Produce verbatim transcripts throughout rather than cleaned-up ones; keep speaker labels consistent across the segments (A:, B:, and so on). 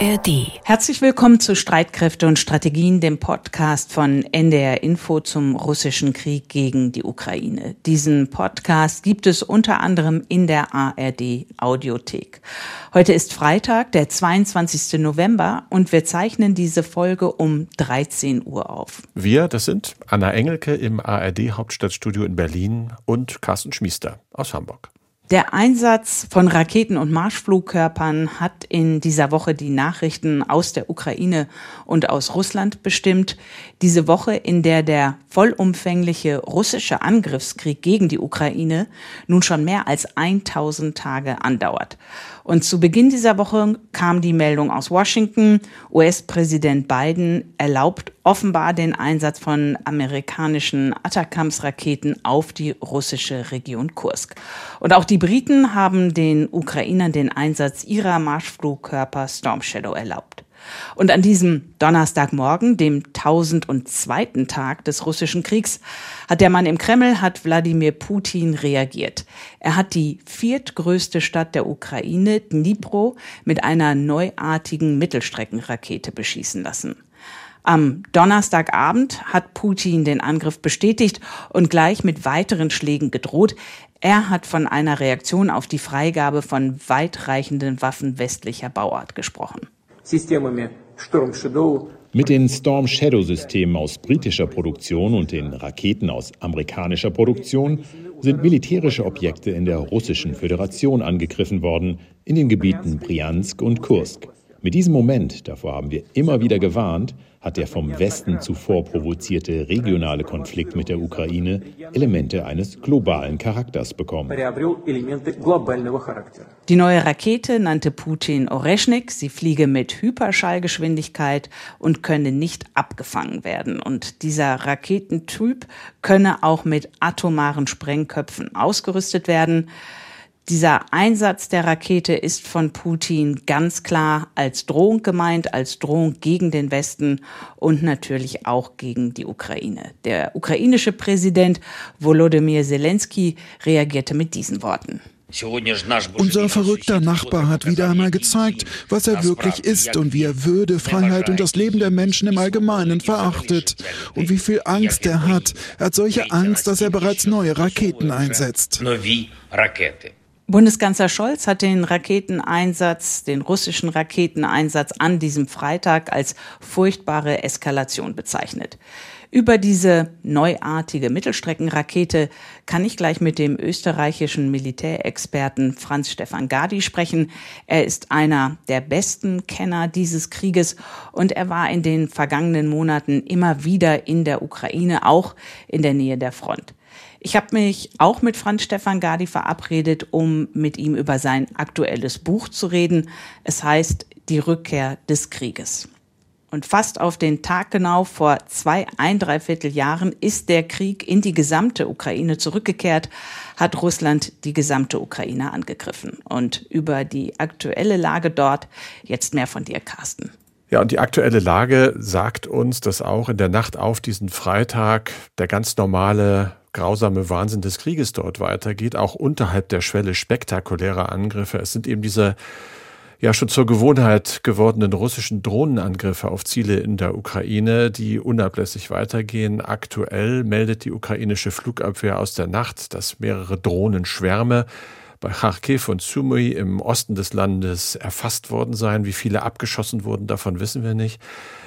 A: R D.
B: Herzlich willkommen zu Streitkräfte und Strategien, dem Podcast von N D R Info zum russischen Krieg gegen die Ukraine. Diesen Podcast gibt es unter anderem in der A R D Audiothek. Heute ist Freitag, der zweiundzwanzigster November, und wir zeichnen diese Folge um dreizehn Uhr auf.
C: Wir, das sind Anna Engelke im A R D Hauptstadtstudio in Berlin und Carsten Schmiester aus Hamburg.
B: Der Einsatz von Raketen und Marschflugkörpern hat in dieser Woche die Nachrichten aus der Ukraine und aus Russland bestimmt. Diese Woche, in der der vollumfängliche russische Angriffskrieg gegen die Ukraine nun schon mehr als tausend Tage andauert. Und zu Beginn dieser Woche kam die Meldung aus Washington, U S-Präsident Biden erlaubt offenbar den Einsatz von amerikanischen Atacams-Raketen auf die russische Region Kursk. Und auch die Briten haben den Ukrainern den Einsatz ihrer Marschflugkörper Storm Shadow erlaubt. Und an diesem Donnerstagmorgen, dem tausendzweiten Tag des russischen Kriegs, hat der Mann im Kreml, hat Wladimir Putin reagiert. Er hat die viertgrößte Stadt der Ukraine, Dnipro, mit einer neuartigen Mittelstreckenrakete beschießen lassen. Am Donnerstagabend hat Putin den Angriff bestätigt und gleich mit weiteren Schlägen gedroht. Er hat von einer Reaktion auf die Freigabe von weitreichenden Waffen westlicher Bauart gesprochen.
D: Mit den Storm Shadow-Systemen aus britischer Produktion und den Raketen aus amerikanischer Produktion sind militärische Objekte in der Russischen Föderation angegriffen worden, in den Gebieten Bryansk und Kursk. Mit diesem Moment, davor haben wir immer wieder gewarnt, hat der vom Westen zuvor provozierte regionale Konflikt mit der Ukraine Elemente eines globalen Charakters bekommen.
B: Die neue Rakete nannte Putin Oreschnik. Sie fliege mit Hyperschallgeschwindigkeit und könne nicht abgefangen werden. Und dieser Raketentyp könne auch mit atomaren Sprengköpfen ausgerüstet werden. Dieser Einsatz der Rakete ist von Putin ganz klar als Drohung gemeint, als Drohung gegen den Westen und natürlich auch gegen die Ukraine. Der ukrainische Präsident Volodymyr Zelensky reagierte mit diesen Worten.
E: Unser verrückter Nachbar hat wieder einmal gezeigt, was er wirklich ist und wie er Würde, Freiheit und das Leben der Menschen im Allgemeinen verachtet. Und wie viel Angst er hat. Er hat solche Angst, dass er bereits neue Raketen einsetzt.
B: Bundeskanzler Scholz hat den Raketeneinsatz, den russischen Raketeneinsatz an diesem Freitag als furchtbare Eskalation bezeichnet. Über diese neuartige Mittelstreckenrakete kann ich gleich mit dem österreichischen Militärexperten Franz Stefan Gady sprechen. Er ist einer der besten Kenner dieses Krieges und er war in den vergangenen Monaten immer wieder in der Ukraine, auch in der Nähe der Front. Ich habe mich auch mit Franz Stefan Gady verabredet, um mit ihm über sein aktuelles Buch zu reden. Es heißt Die Rückkehr des Krieges. Und fast auf den Tag genau vor zwei, ein Dreiviertel Jahren ist der Krieg in die gesamte Ukraine zurückgekehrt, hat Russland die gesamte Ukraine angegriffen. Und über die aktuelle Lage dort jetzt mehr von dir, Carsten.
C: Ja, und die aktuelle Lage sagt uns, dass auch in der Nacht auf diesen Freitag der ganz normale grausame Wahnsinn des Krieges dort weitergeht, auch unterhalb der Schwelle spektakulärer Angriffe. Es sind eben diese ja schon zur Gewohnheit gewordenen russischen Drohnenangriffe auf Ziele in der Ukraine, die unablässig weitergehen. Aktuell meldet die ukrainische Flugabwehr aus der Nacht, dass mehrere Drohnenschwärme bei Charkiw und Sumy im Osten des Landes erfasst worden seien. Wie viele abgeschossen wurden, davon wissen wir nicht.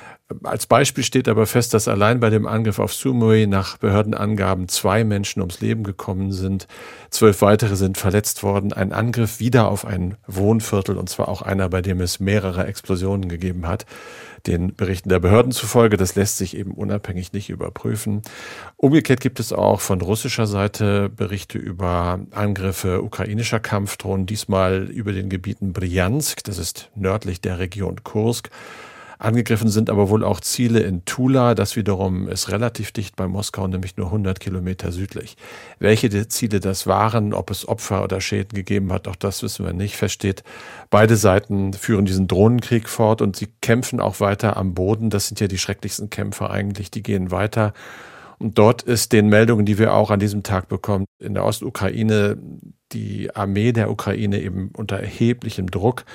C: Als Beispiel steht aber fest, dass allein bei dem Angriff auf Sumy nach Behördenangaben zwei Menschen ums Leben gekommen sind. Zwölf weitere sind verletzt worden. Ein Angriff wieder auf ein Wohnviertel, und zwar auch einer, bei dem es mehrere Explosionen gegeben hat. Den Berichten der Behörden zufolge, das lässt sich eben unabhängig nicht überprüfen. Umgekehrt gibt es auch von russischer Seite Berichte über Angriffe ukrainischer Kampfdrohnen, diesmal über den Gebieten Bryansk, das ist nördlich der Region Kursk. Angegriffen sind aber wohl auch Ziele in Tula, das wiederum ist relativ dicht bei Moskau, nämlich nur hundert Kilometer südlich. Welche Ziele das waren, ob es Opfer oder Schäden gegeben hat, auch das wissen wir nicht. Fest steht, beide Seiten führen diesen Drohnenkrieg fort und sie kämpfen auch weiter am Boden. Das sind ja die schrecklichsten Kämpfe eigentlich, die gehen weiter. Und dort ist den Meldungen, die wir auch an diesem Tag bekommen, in der Ostukraine die Armee der Ukraine eben unter erheblichem Druck.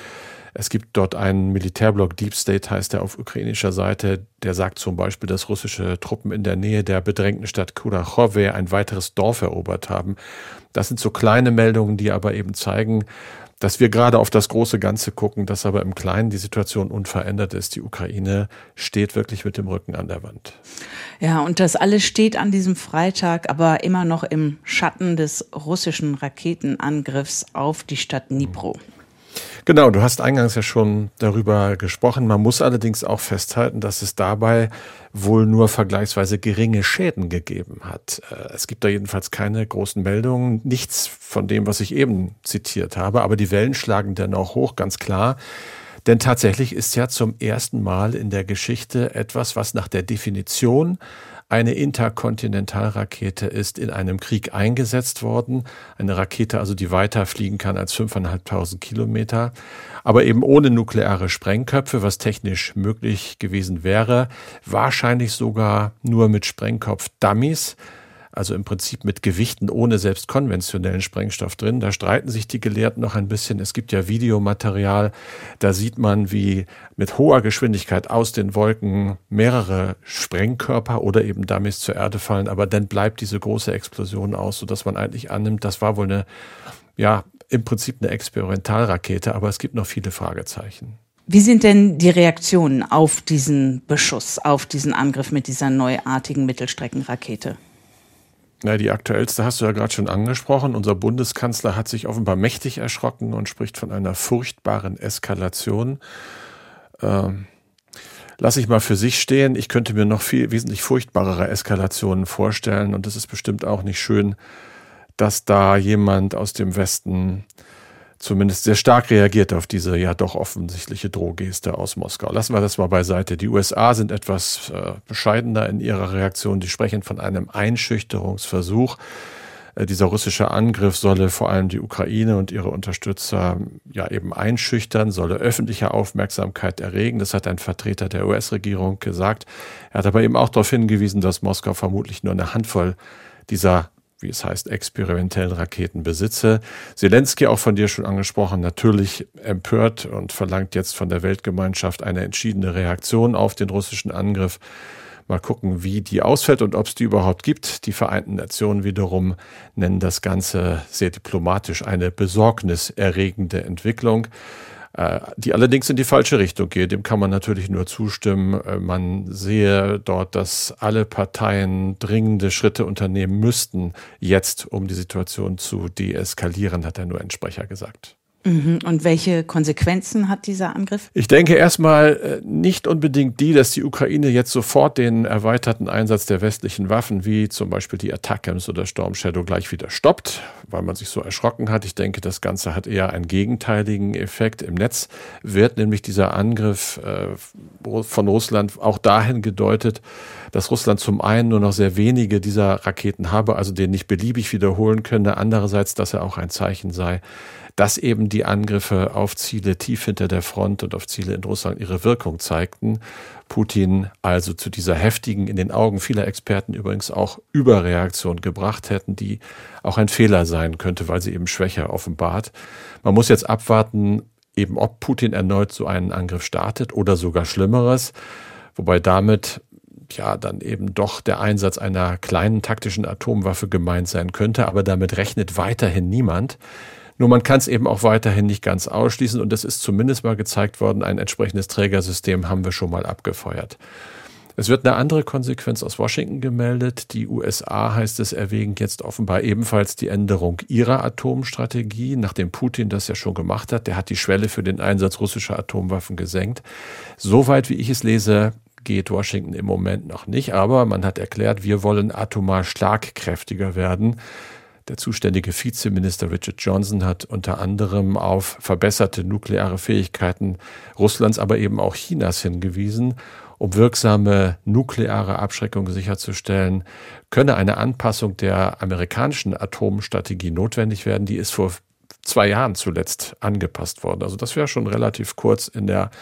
C: Es gibt dort einen Militärblock, Deep State heißt der auf ukrainischer Seite, der sagt zum Beispiel, dass russische Truppen in der Nähe der bedrängten Stadt Kurachowe ein weiteres Dorf erobert haben. Das sind so kleine Meldungen, die aber eben zeigen, dass wir gerade auf das große Ganze gucken, dass aber im Kleinen die Situation unverändert ist. Die Ukraine steht wirklich mit dem Rücken an der Wand.
B: Ja, und das alles steht an diesem Freitag, aber immer noch im Schatten des russischen Raketenangriffs auf die Stadt Dnipro.
C: Genau, du hast eingangs ja schon darüber gesprochen. Man muss allerdings auch festhalten, dass es dabei wohl nur vergleichsweise geringe Schäden gegeben hat. Es gibt da jedenfalls keine großen Meldungen, nichts von dem, was ich eben zitiert habe, aber die Wellen schlagen dennoch hoch, ganz klar. Denn tatsächlich ist ja zum ersten Mal in der Geschichte etwas, was nach der Definition eine Interkontinentalrakete ist, in einem Krieg eingesetzt worden. Eine Rakete, also die weiter fliegen kann als fünftausendfünfhundert Kilometer, aber eben ohne nukleare Sprengköpfe, was technisch möglich gewesen wäre. Wahrscheinlich sogar nur mit Sprengkopf-Dummies, also im Prinzip mit Gewichten ohne selbst konventionellen Sprengstoff drin. Da streiten sich die Gelehrten noch ein bisschen. Es gibt ja Videomaterial, da sieht man, wie mit hoher Geschwindigkeit aus den Wolken mehrere Sprengkörper oder eben Dummies zur Erde fallen, aber dann bleibt diese große Explosion aus, sodass man eigentlich annimmt, das war wohl eine, ja, im Prinzip eine Experimentalrakete, aber es gibt noch viele Fragezeichen.
B: Wie sind denn die Reaktionen auf diesen Beschuss, auf diesen Angriff mit dieser neuartigen Mittelstreckenrakete?
C: Na, die aktuellste hast du ja gerade schon angesprochen. Unser Bundeskanzler hat sich offenbar mächtig erschrocken und spricht von einer furchtbaren Eskalation. Ähm, lass ich mal für sich stehen. Ich könnte mir noch viel wesentlich furchtbarere Eskalationen vorstellen. Und es ist bestimmt auch nicht schön, dass da jemand aus dem Westen zumindest sehr stark reagiert auf diese ja doch offensichtliche Drohgeste aus Moskau. Lassen wir das mal beiseite. Die U S A sind etwas äh, bescheidener in ihrer Reaktion. Die sprechen von einem Einschüchterungsversuch. Äh, dieser russische Angriff solle vor allem die Ukraine und ihre Unterstützer ja eben einschüchtern, solle öffentliche Aufmerksamkeit erregen. Das hat ein Vertreter der U S-Regierung gesagt. Er hat aber eben auch darauf hingewiesen, dass Moskau vermutlich nur eine Handvoll dieser, wie es heißt, experimentellen Raketen besitze. Zelensky, auch von dir schon angesprochen, natürlich empört und verlangt jetzt von der Weltgemeinschaft eine entschiedene Reaktion auf den russischen Angriff. Mal gucken, wie die ausfällt und ob es die überhaupt gibt. Die Vereinten Nationen wiederum nennen das Ganze sehr diplomatisch eine besorgniserregende Entwicklung, die allerdings in die falsche Richtung geht. Dem kann man natürlich nur zustimmen. Man sehe dort, dass alle Parteien dringende Schritte unternehmen müssten, jetzt, um die Situation zu deeskalieren, hat der U N-Sprecher gesagt.
B: Und welche Konsequenzen hat dieser Angriff?
C: Ich denke erstmal nicht unbedingt die, dass die Ukraine jetzt sofort den erweiterten Einsatz der westlichen Waffen, wie zum Beispiel die Attackams oder Storm Shadow, gleich wieder stoppt, weil man sich so erschrocken hat. Ich denke, das Ganze hat eher einen gegenteiligen Effekt. Im Netz wird nämlich dieser Angriff von Russland auch dahin gedeutet, dass Russland zum einen nur noch sehr wenige dieser Raketen habe, also den nicht beliebig wiederholen könne. Andererseits, dass er auch ein Zeichen sei, dass eben die Angriffe auf Ziele tief hinter der Front und auf Ziele in Russland ihre Wirkung zeigten. Putin also zu dieser heftigen, in den Augen vieler Experten übrigens auch Überreaktion gebracht hätten, die auch ein Fehler sein könnte, weil sie eben Schwäche offenbart. Man muss jetzt abwarten, eben ob Putin erneut so einen Angriff startet oder sogar Schlimmeres, wobei damit ja dann eben doch der Einsatz einer kleinen taktischen Atomwaffe gemeint sein könnte, aber damit rechnet weiterhin niemand. Nur man kann es eben auch weiterhin nicht ganz ausschließen und es ist zumindest mal gezeigt worden, ein entsprechendes Trägersystem haben wir schon mal abgefeuert. Es wird eine andere Konsequenz aus Washington gemeldet. Die U S A, heißt es, erwägen jetzt offenbar ebenfalls die Änderung ihrer Atomstrategie, nachdem Putin das ja schon gemacht hat. Der hat die Schwelle für den Einsatz russischer Atomwaffen gesenkt. Soweit, wie ich es lese, geht Washington im Moment noch nicht, aber man hat erklärt, wir wollen atomar schlagkräftiger werden. Der zuständige Vizeminister Richard Johnson hat unter anderem auf verbesserte nukleare Fähigkeiten Russlands, aber eben auch Chinas hingewiesen. Um wirksame nukleare Abschreckung sicherzustellen, könne eine Anpassung der amerikanischen Atomstrategie notwendig werden. Die ist vor zwei Jahren zuletzt angepasst worden. Also das wäre schon relativ kurz in der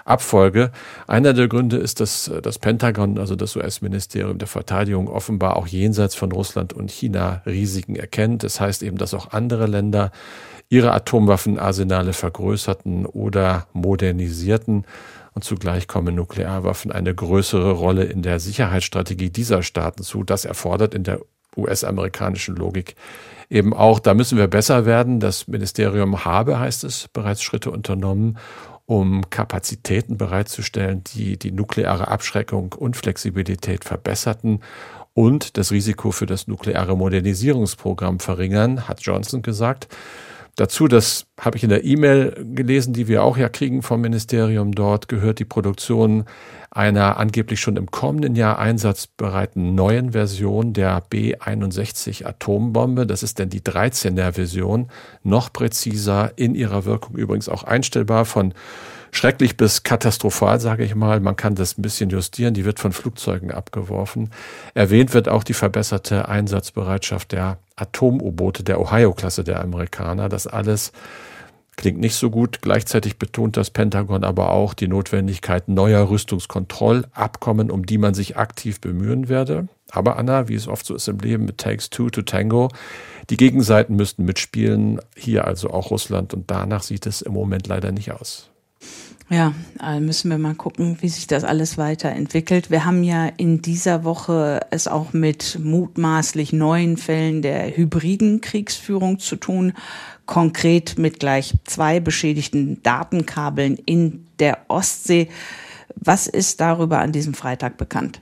C: Abfolge. Einer der Gründe ist, dass das Pentagon, also das U S-Ministerium der Verteidigung, offenbar auch jenseits von Russland und China Risiken erkennt. Das heißt eben, dass auch andere Länder ihre Atomwaffenarsenale vergrößerten oder modernisierten. Und zugleich kommen Nuklearwaffen eine größere Rolle in der Sicherheitsstrategie dieser Staaten zu. Das erfordert in der U S-amerikanischen Logik eben auch, da müssen wir besser werden. Das Ministerium habe, heißt es, bereits Schritte unternommen, um Kapazitäten bereitzustellen, die die nukleare Abschreckung und Flexibilität verbesserten und das Risiko für das nukleare Modernisierungsprogramm verringern, hat Johnson gesagt. Dazu, das habe ich in der E-Mail gelesen, die wir auch ja kriegen vom Ministerium dort, gehört die Produktion einer angeblich schon im kommenden Jahr einsatzbereiten neuen Version der B einundsechzig Atombombe. Das ist denn die dreizehner Version, noch präziser, in ihrer Wirkung übrigens auch einstellbar, von schrecklich bis katastrophal, sage ich mal. Man kann das ein bisschen justieren, die wird von Flugzeugen abgeworfen. Erwähnt wird auch die verbesserte Einsatzbereitschaft der Atom-U-Boote der Ohio-Klasse der Amerikaner. Das alles klingt nicht so gut. Gleichzeitig betont das Pentagon aber auch die Notwendigkeit neuer Rüstungskontrollabkommen, um die man sich aktiv bemühen werde. Aber Anna, wie es oft so ist im Leben, it takes two to tango. Die Gegenseiten müssten mitspielen, hier also auch Russland, und danach sieht es im Moment leider nicht aus.
B: Ja, müssen wir mal gucken, wie sich das alles weiterentwickelt. Wir haben ja in dieser Woche es auch mit mutmaßlich neuen Fällen der hybriden Kriegsführung zu tun, konkret mit gleich zwei beschädigten Datenkabeln in der Ostsee. Was ist darüber an diesem Freitag bekannt?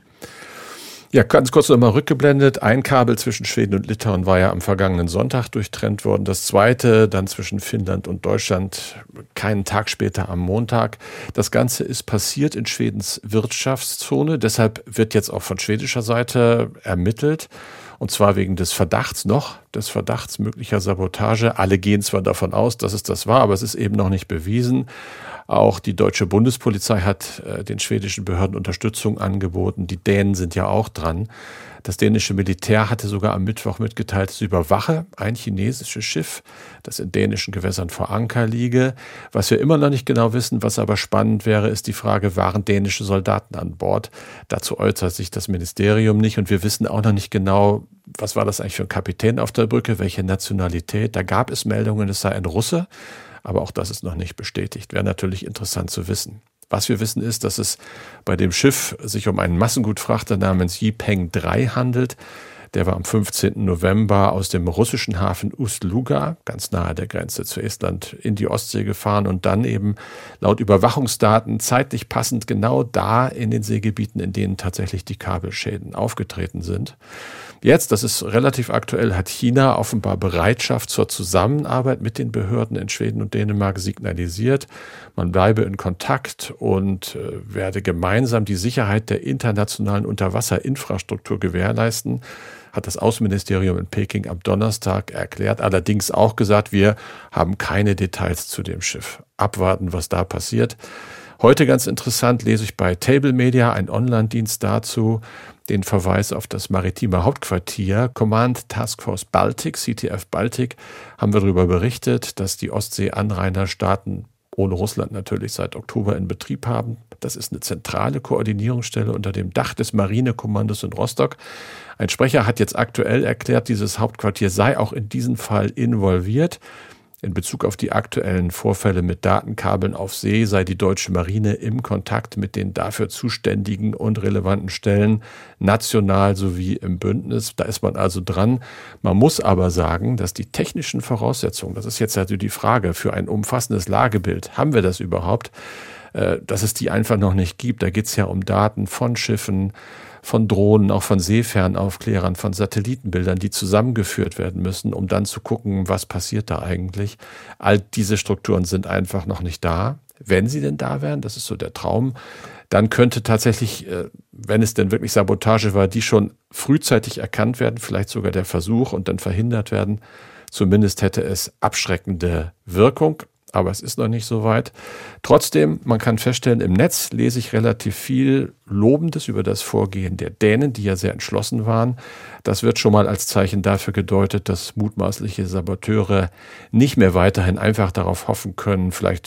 C: Ja, ganz kurz nochmal rückgeblendet. Ein Kabel zwischen Schweden und Litauen war ja am vergangenen Sonntag durchtrennt worden. Das zweite dann zwischen Finnland und Deutschland keinen Tag später am Montag. Das Ganze ist passiert in Schwedens Wirtschaftszone. Deshalb wird jetzt auch von schwedischer Seite ermittelt. Und zwar wegen des Verdachts noch, des Verdachts möglicher Sabotage. Alle gehen zwar davon aus, dass es das war, aber es ist eben noch nicht bewiesen. Auch die deutsche Bundespolizei hat äh, den schwedischen Behörden Unterstützung angeboten. Die Dänen sind ja auch dran. Das dänische Militär hatte sogar am Mittwoch mitgeteilt, es überwache ein chinesisches Schiff, das in dänischen Gewässern vor Anker liege. Was wir immer noch nicht genau wissen, was aber spannend wäre, ist die Frage, waren dänische Soldaten an Bord? Dazu äußert sich das Ministerium nicht, und wir wissen auch noch nicht genau, was war das eigentlich für ein Kapitän auf der Brücke, welche Nationalität. Da gab es Meldungen, es sei ein Russe, aber auch das ist noch nicht bestätigt. Wäre natürlich interessant zu wissen. Was wir wissen ist, dass es bei dem Schiff sich um einen Massengutfrachter namens Yipeng drei handelt. Der war am fünfzehnten November aus dem russischen Hafen Ust-Luga, ganz nahe der Grenze zu Estland, in die Ostsee gefahren und dann eben laut Überwachungsdaten zeitlich passend genau da in den Seegebieten, in denen tatsächlich die Kabelschäden aufgetreten sind. Jetzt, das ist relativ aktuell, hat China offenbar Bereitschaft zur Zusammenarbeit mit den Behörden in Schweden und Dänemark signalisiert. Man bleibe in Kontakt und äh, werde gemeinsam die Sicherheit der internationalen Unterwasserinfrastruktur gewährleisten, hat das Außenministerium in Peking am Donnerstag erklärt. Allerdings auch gesagt, wir haben keine Details zu dem Schiff. Abwarten, was da passiert. Heute ganz interessant lese ich bei Table Media, ein Online-Dienst dazu, den Verweis auf das maritime Hauptquartier Command Task Force Baltic, C T F Baltic, haben wir darüber berichtet, dass die Ostsee-Anrainerstaaten ohne Russland natürlich seit Oktober in Betrieb haben. Das ist eine zentrale Koordinierungsstelle unter dem Dach des Marinekommandos in Rostock. Ein Sprecher hat jetzt aktuell erklärt, dieses Hauptquartier sei auch in diesem Fall involviert. In Bezug auf die aktuellen Vorfälle mit Datenkabeln auf See sei die deutsche Marine im Kontakt mit den dafür zuständigen und relevanten Stellen, national sowie im Bündnis. Da ist man also dran. Man muss aber sagen, dass die technischen Voraussetzungen, das ist jetzt also die Frage, für ein umfassendes Lagebild, haben wir das überhaupt, dass es die einfach noch nicht gibt. Da geht es ja um Daten von Schiffen, von Drohnen, auch von Seefernaufklärern, von Satellitenbildern, die zusammengeführt werden müssen, um dann zu gucken, was passiert da eigentlich. All diese Strukturen sind einfach noch nicht da. Wenn sie denn da wären, das ist so der Traum, dann könnte tatsächlich, wenn es denn wirklich Sabotage war, die schon frühzeitig erkannt werden, vielleicht sogar der Versuch, und dann verhindert werden. Zumindest hätte es abschreckende Wirkung. Aber es ist noch nicht so weit. Trotzdem, man kann feststellen, im Netz lese ich relativ viel Lobendes über das Vorgehen der Dänen, die ja sehr entschlossen waren. Das wird schon mal als Zeichen dafür gedeutet, dass mutmaßliche Saboteure nicht mehr weiterhin einfach darauf hoffen können, vielleicht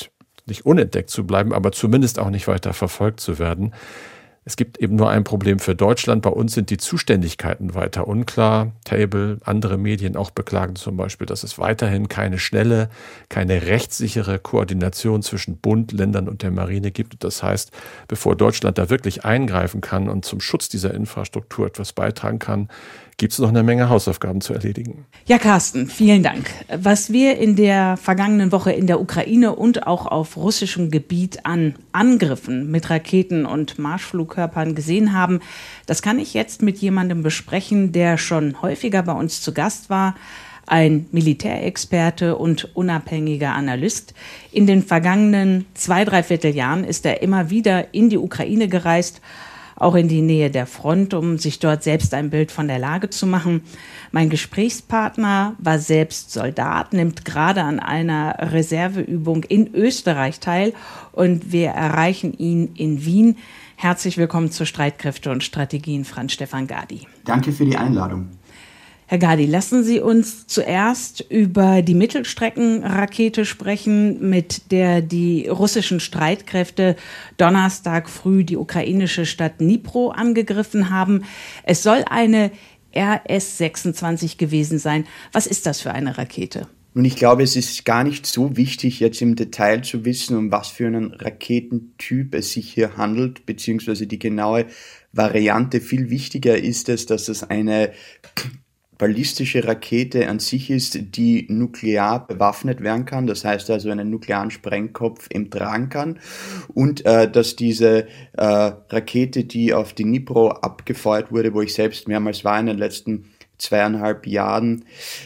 C: nicht unentdeckt zu bleiben, aber zumindest auch nicht weiter verfolgt zu werden. Es gibt eben nur ein Problem für Deutschland. Bei uns sind die Zuständigkeiten weiter unklar. Table, andere Medien auch beklagen zum Beispiel, dass es weiterhin keine schnelle, keine rechtssichere Koordination zwischen Bund, Ländern und der Marine gibt. Das heißt, bevor Deutschland da wirklich eingreifen kann und zum Schutz dieser Infrastruktur etwas beitragen kann, gibt es noch eine Menge Hausaufgaben zu erledigen.
B: Ja, Carsten, vielen Dank. Was wir in der vergangenen Woche in der Ukraine und auch auf russischem Gebiet an Angriffen mit Raketen und Marschflugkörpern gesehen haben, das kann ich jetzt mit jemandem besprechen, der schon häufiger bei uns zu Gast war, ein Militärexperte und unabhängiger Analyst. In den vergangenen zwei, dreiviertel Jahren ist er immer wieder in die Ukraine gereist, auch in die Nähe der Front, um sich dort selbst ein Bild von der Lage zu machen. Mein Gesprächspartner war selbst Soldat, nimmt gerade an einer Reserveübung in Österreich teil und wir erreichen ihn in Wien. Herzlich willkommen zu Streitkräfte und Strategien, Franz Stefan Gady.
A: Danke für die Einladung.
B: Herr Gady, lassen Sie uns zuerst über die Mittelstreckenrakete sprechen, mit der die russischen Streitkräfte Donnerstag früh die ukrainische Stadt Dnipro angegriffen haben. Es soll eine R S sechsundzwanzig gewesen sein. Was ist das für eine Rakete?
A: Nun, ich glaube, es ist gar nicht so wichtig, jetzt im Detail zu wissen, um was für einen Raketentyp es sich hier handelt, beziehungsweise die genaue Variante. Viel wichtiger ist es, dass es eine ballistische Rakete an sich ist, die nuklear bewaffnet werden kann, das heißt also einen nuklearen Sprengkopf eben tragen kann und äh, dass diese äh, Rakete, die auf die Dnipro abgefeuert wurde, wo ich selbst mehrmals war in den letzten zweieinhalb Jahren,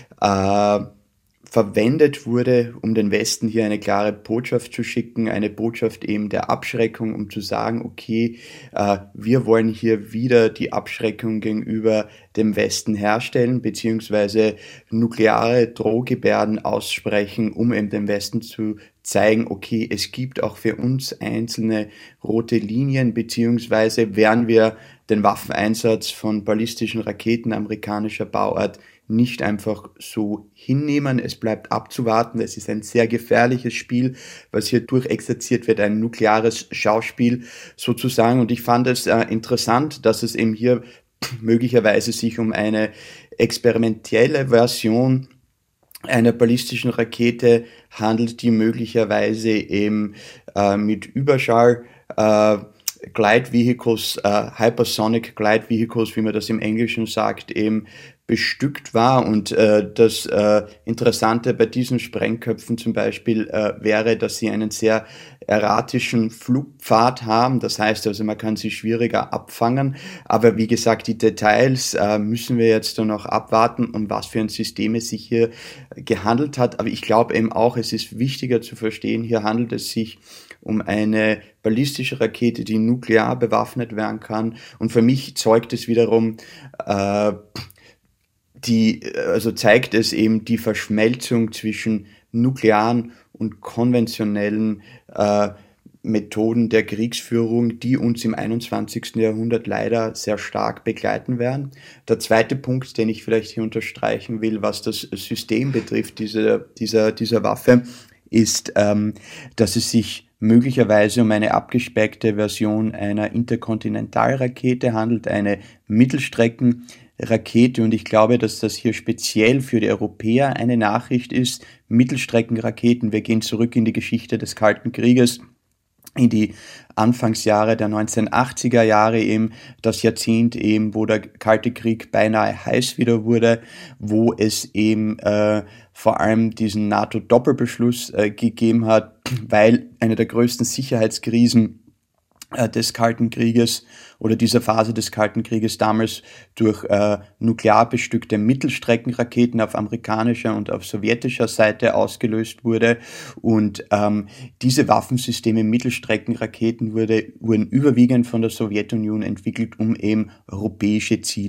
A: äh, verwendet wurde, um den Westen hier eine klare Botschaft zu schicken, eine Botschaft eben der Abschreckung, um zu sagen, okay, äh, wir wollen hier wieder die Abschreckung gegenüber dem Westen herstellen, beziehungsweise nukleare Drohgebärden aussprechen, um eben dem Westen zu zeigen, okay, es gibt auch für uns einzelne rote Linien, beziehungsweise werden wir den Waffeneinsatz von ballistischen Raketen amerikanischer Bauart nicht einfach so hinnehmen. Es bleibt abzuwarten. Es ist ein sehr gefährliches Spiel, was hier durchexerziert wird, ein nukleares Schauspiel sozusagen. Und ich fand es äh, interessant, dass es eben hier möglicherweise sich um eine experimentelle Version einer ballistischen Rakete handelt, die möglicherweise eben äh, mit Überschall äh, Glide Vehicles, äh, Hypersonic Glide Vehicles, wie man das im Englischen sagt, eben bestückt war. Und äh, das äh, Interessante bei diesen Sprengköpfen zum Beispiel äh, wäre, dass sie einen sehr erratischen Flugpfad haben. Das heißt also, man kann sie schwieriger abfangen. Aber wie gesagt, die Details äh, müssen wir jetzt dann noch abwarten, um was für ein System es sich hier gehandelt hat. Aber ich glaube eben auch, es ist wichtiger zu verstehen, hier handelt es sich um eine ballistische Rakete, die nuklear bewaffnet werden kann. Und für mich zeugt es wiederum, äh, die, also zeigt es eben die Verschmelzung zwischen nuklearen und konventionellen äh, Methoden der Kriegsführung, die uns im einundzwanzigsten Jahrhundert leider sehr stark begleiten werden. Der zweite Punkt, den ich vielleicht hier unterstreichen will, was das System betrifft, dieser, dieser, dieser Waffe, ist, ähm, dass es sich möglicherweise um eine abgespeckte Version einer Interkontinentalrakete handelt, eine Mittelstreckenrakete. Und ich glaube, dass das hier speziell für die Europäer eine Nachricht ist. Mittelstreckenraketen, wir gehen zurück in die Geschichte des Kalten Krieges, in die Anfangsjahre der neunzehnhundertachtziger Jahre, eben das Jahrzehnt eben, wo der Kalte Krieg beinahe heiß wieder wurde, wo es eben äh, vor allem diesen NATO-Doppelbeschluss äh, gegeben hat, weil eine der größten Sicherheitskrisen äh, des Kalten Krieges oder dieser Phase des Kalten Krieges damals durch äh, nuklear bestückte Mittelstreckenraketen auf amerikanischer und auf sowjetischer Seite ausgelöst wurde. Und ähm, diese Waffensysteme, Mittelstreckenraketen, wurde, wurden überwiegend von der Sowjetunion entwickelt, um eben europäische Ziele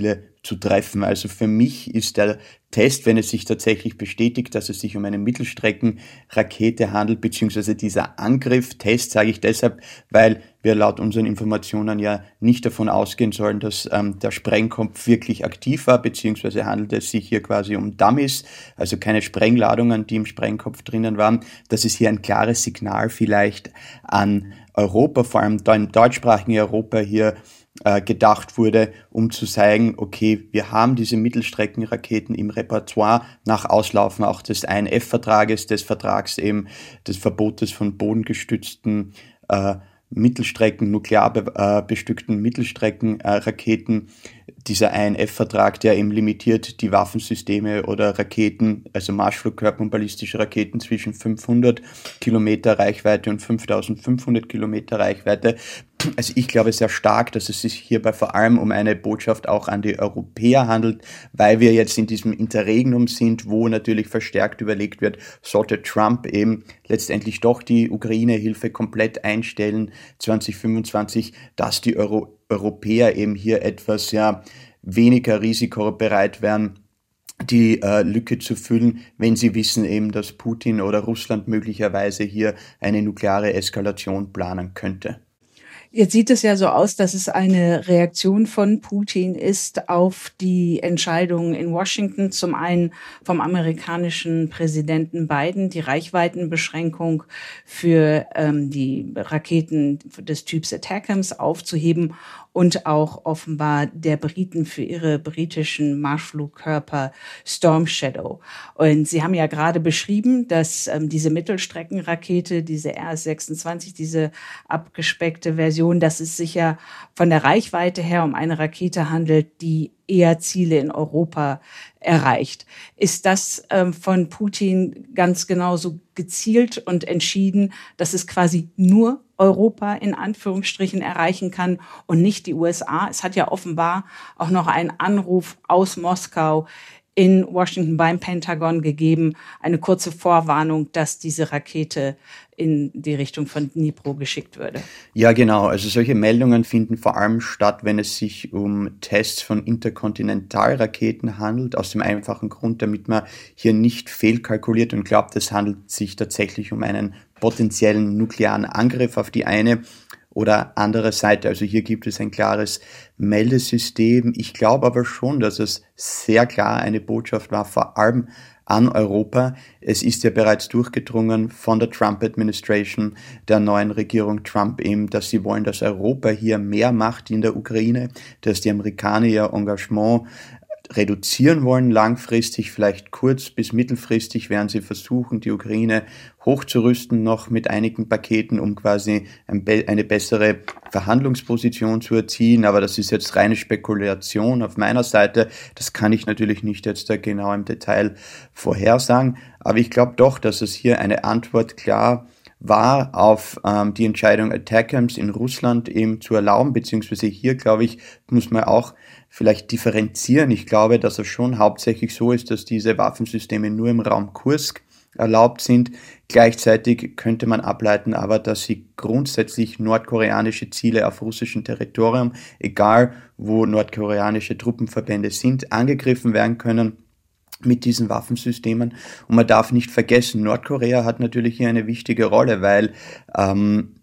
A: zu treffen. Also für mich ist der Test, wenn es sich tatsächlich bestätigt, dass es sich um eine Mittelstreckenrakete handelt, beziehungsweise dieser Angriff, Test sage ich deshalb, weil wir laut unseren Informationen ja nicht davon ausgehen sollen, dass ähm, der Sprengkopf wirklich aktiv war, beziehungsweise handelt es sich hier quasi um Dummies, also keine Sprengladungen, die im Sprengkopf drinnen waren. Das ist hier ein klares Signal vielleicht an Europa, vor allem da im deutschsprachigen Europa hier gedacht wurde, um zu zeigen, okay, wir haben diese Mittelstreckenraketen im Repertoire nach Auslaufen auch des I N F-Vertrages, des Vertrags eben des Verbotes von bodengestützten äh, Mittelstrecken, nuklear äh, bestückten Mittelstreckenraketen. Äh, Dieser I N F-Vertrag, der eben limitiert die Waffensysteme oder Raketen, also Marschflugkörper und ballistische Raketen zwischen fünfhundert Kilometer Reichweite und fünftausendfünfhundert Kilometer Reichweite. Also ich glaube sehr stark, dass es sich hierbei vor allem um eine Botschaft auch an die Europäer handelt, weil wir jetzt in diesem Interregnum sind, wo natürlich verstärkt überlegt wird, sollte Trump eben letztendlich doch die Ukraine-Hilfe komplett einstellen zwanzig fünfundzwanzig, dass die Euro- Europäer eben hier etwas ja weniger risikobereit wären, die äh, Lücke zu füllen, wenn sie wissen eben, dass Putin oder Russland möglicherweise hier eine nukleare Eskalation planen könnte.
B: Jetzt sieht es ja so aus, dass es eine Reaktion von Putin ist auf die Entscheidung in Washington. Zum einen vom amerikanischen Präsidenten Biden, die Reichweitenbeschränkung für ähm, die Raketen des Typs ATACMS aufzuheben und auch offenbar der Briten für ihre britischen Marschflugkörper Storm Shadow. Und Sie haben ja gerade beschrieben, dass ähm, diese Mittelstreckenrakete, diese R S sechsundzwanzig, diese abgespeckte Version, dass es sich ja von der Reichweite her um eine Rakete handelt, die eher Ziele in Europa erreicht. Ist das ähm, von Putin ganz genauso gezielt und entschieden, dass es quasi nur Europa in Anführungsstrichen erreichen kann und nicht die U S A? Es hat ja offenbar auch noch einen Anruf aus Moskau in Washington beim Pentagon gegeben, eine kurze Vorwarnung, dass diese Rakete in die Richtung von Dnipro geschickt würde.
A: Ja, genau. Also solche Meldungen finden vor allem statt, wenn es sich um Tests von Interkontinentalraketen handelt, aus dem einfachen Grund, damit man hier nicht fehlkalkuliert und glaubt, es handelt sich tatsächlich um einen potenziellen nuklearen Angriff auf die eine oder andere Seite. Also hier gibt es ein klares Meldesystem. Ich glaube aber schon, dass es sehr klar eine Botschaft war, vor allem an Europa. Es ist ja bereits durchgedrungen von der Trump-Administration, der neuen Regierung Trump eben, dass sie wollen, dass Europa hier mehr macht in der Ukraine, dass die Amerikaner ihr Engagement reduzieren wollen, langfristig, vielleicht kurz- bis mittelfristig werden sie versuchen, die Ukraine hochzurüsten, noch mit einigen Paketen, um quasi eine bessere Verhandlungsposition zu erzielen. Aber das ist jetzt reine Spekulation auf meiner Seite. Das kann ich natürlich nicht jetzt da genau im Detail vorhersagen. Aber ich glaube doch, dass es hier eine Antwort klar war auf ähm, die Entscheidung, ATACMS in Russland eben zu erlauben, beziehungsweise hier, glaube ich, muss man auch vielleicht differenzieren. Ich glaube, dass es schon hauptsächlich so ist, dass diese Waffensysteme nur im Raum Kursk erlaubt sind. Gleichzeitig könnte man ableiten, aber dass sie grundsätzlich nordkoreanische Ziele auf russischem Territorium, egal wo nordkoreanische Truppenverbände sind, angegriffen werden können mit diesen Waffensystemen. Und man darf nicht vergessen, Nordkorea hat natürlich hier eine wichtige Rolle, weil ähm,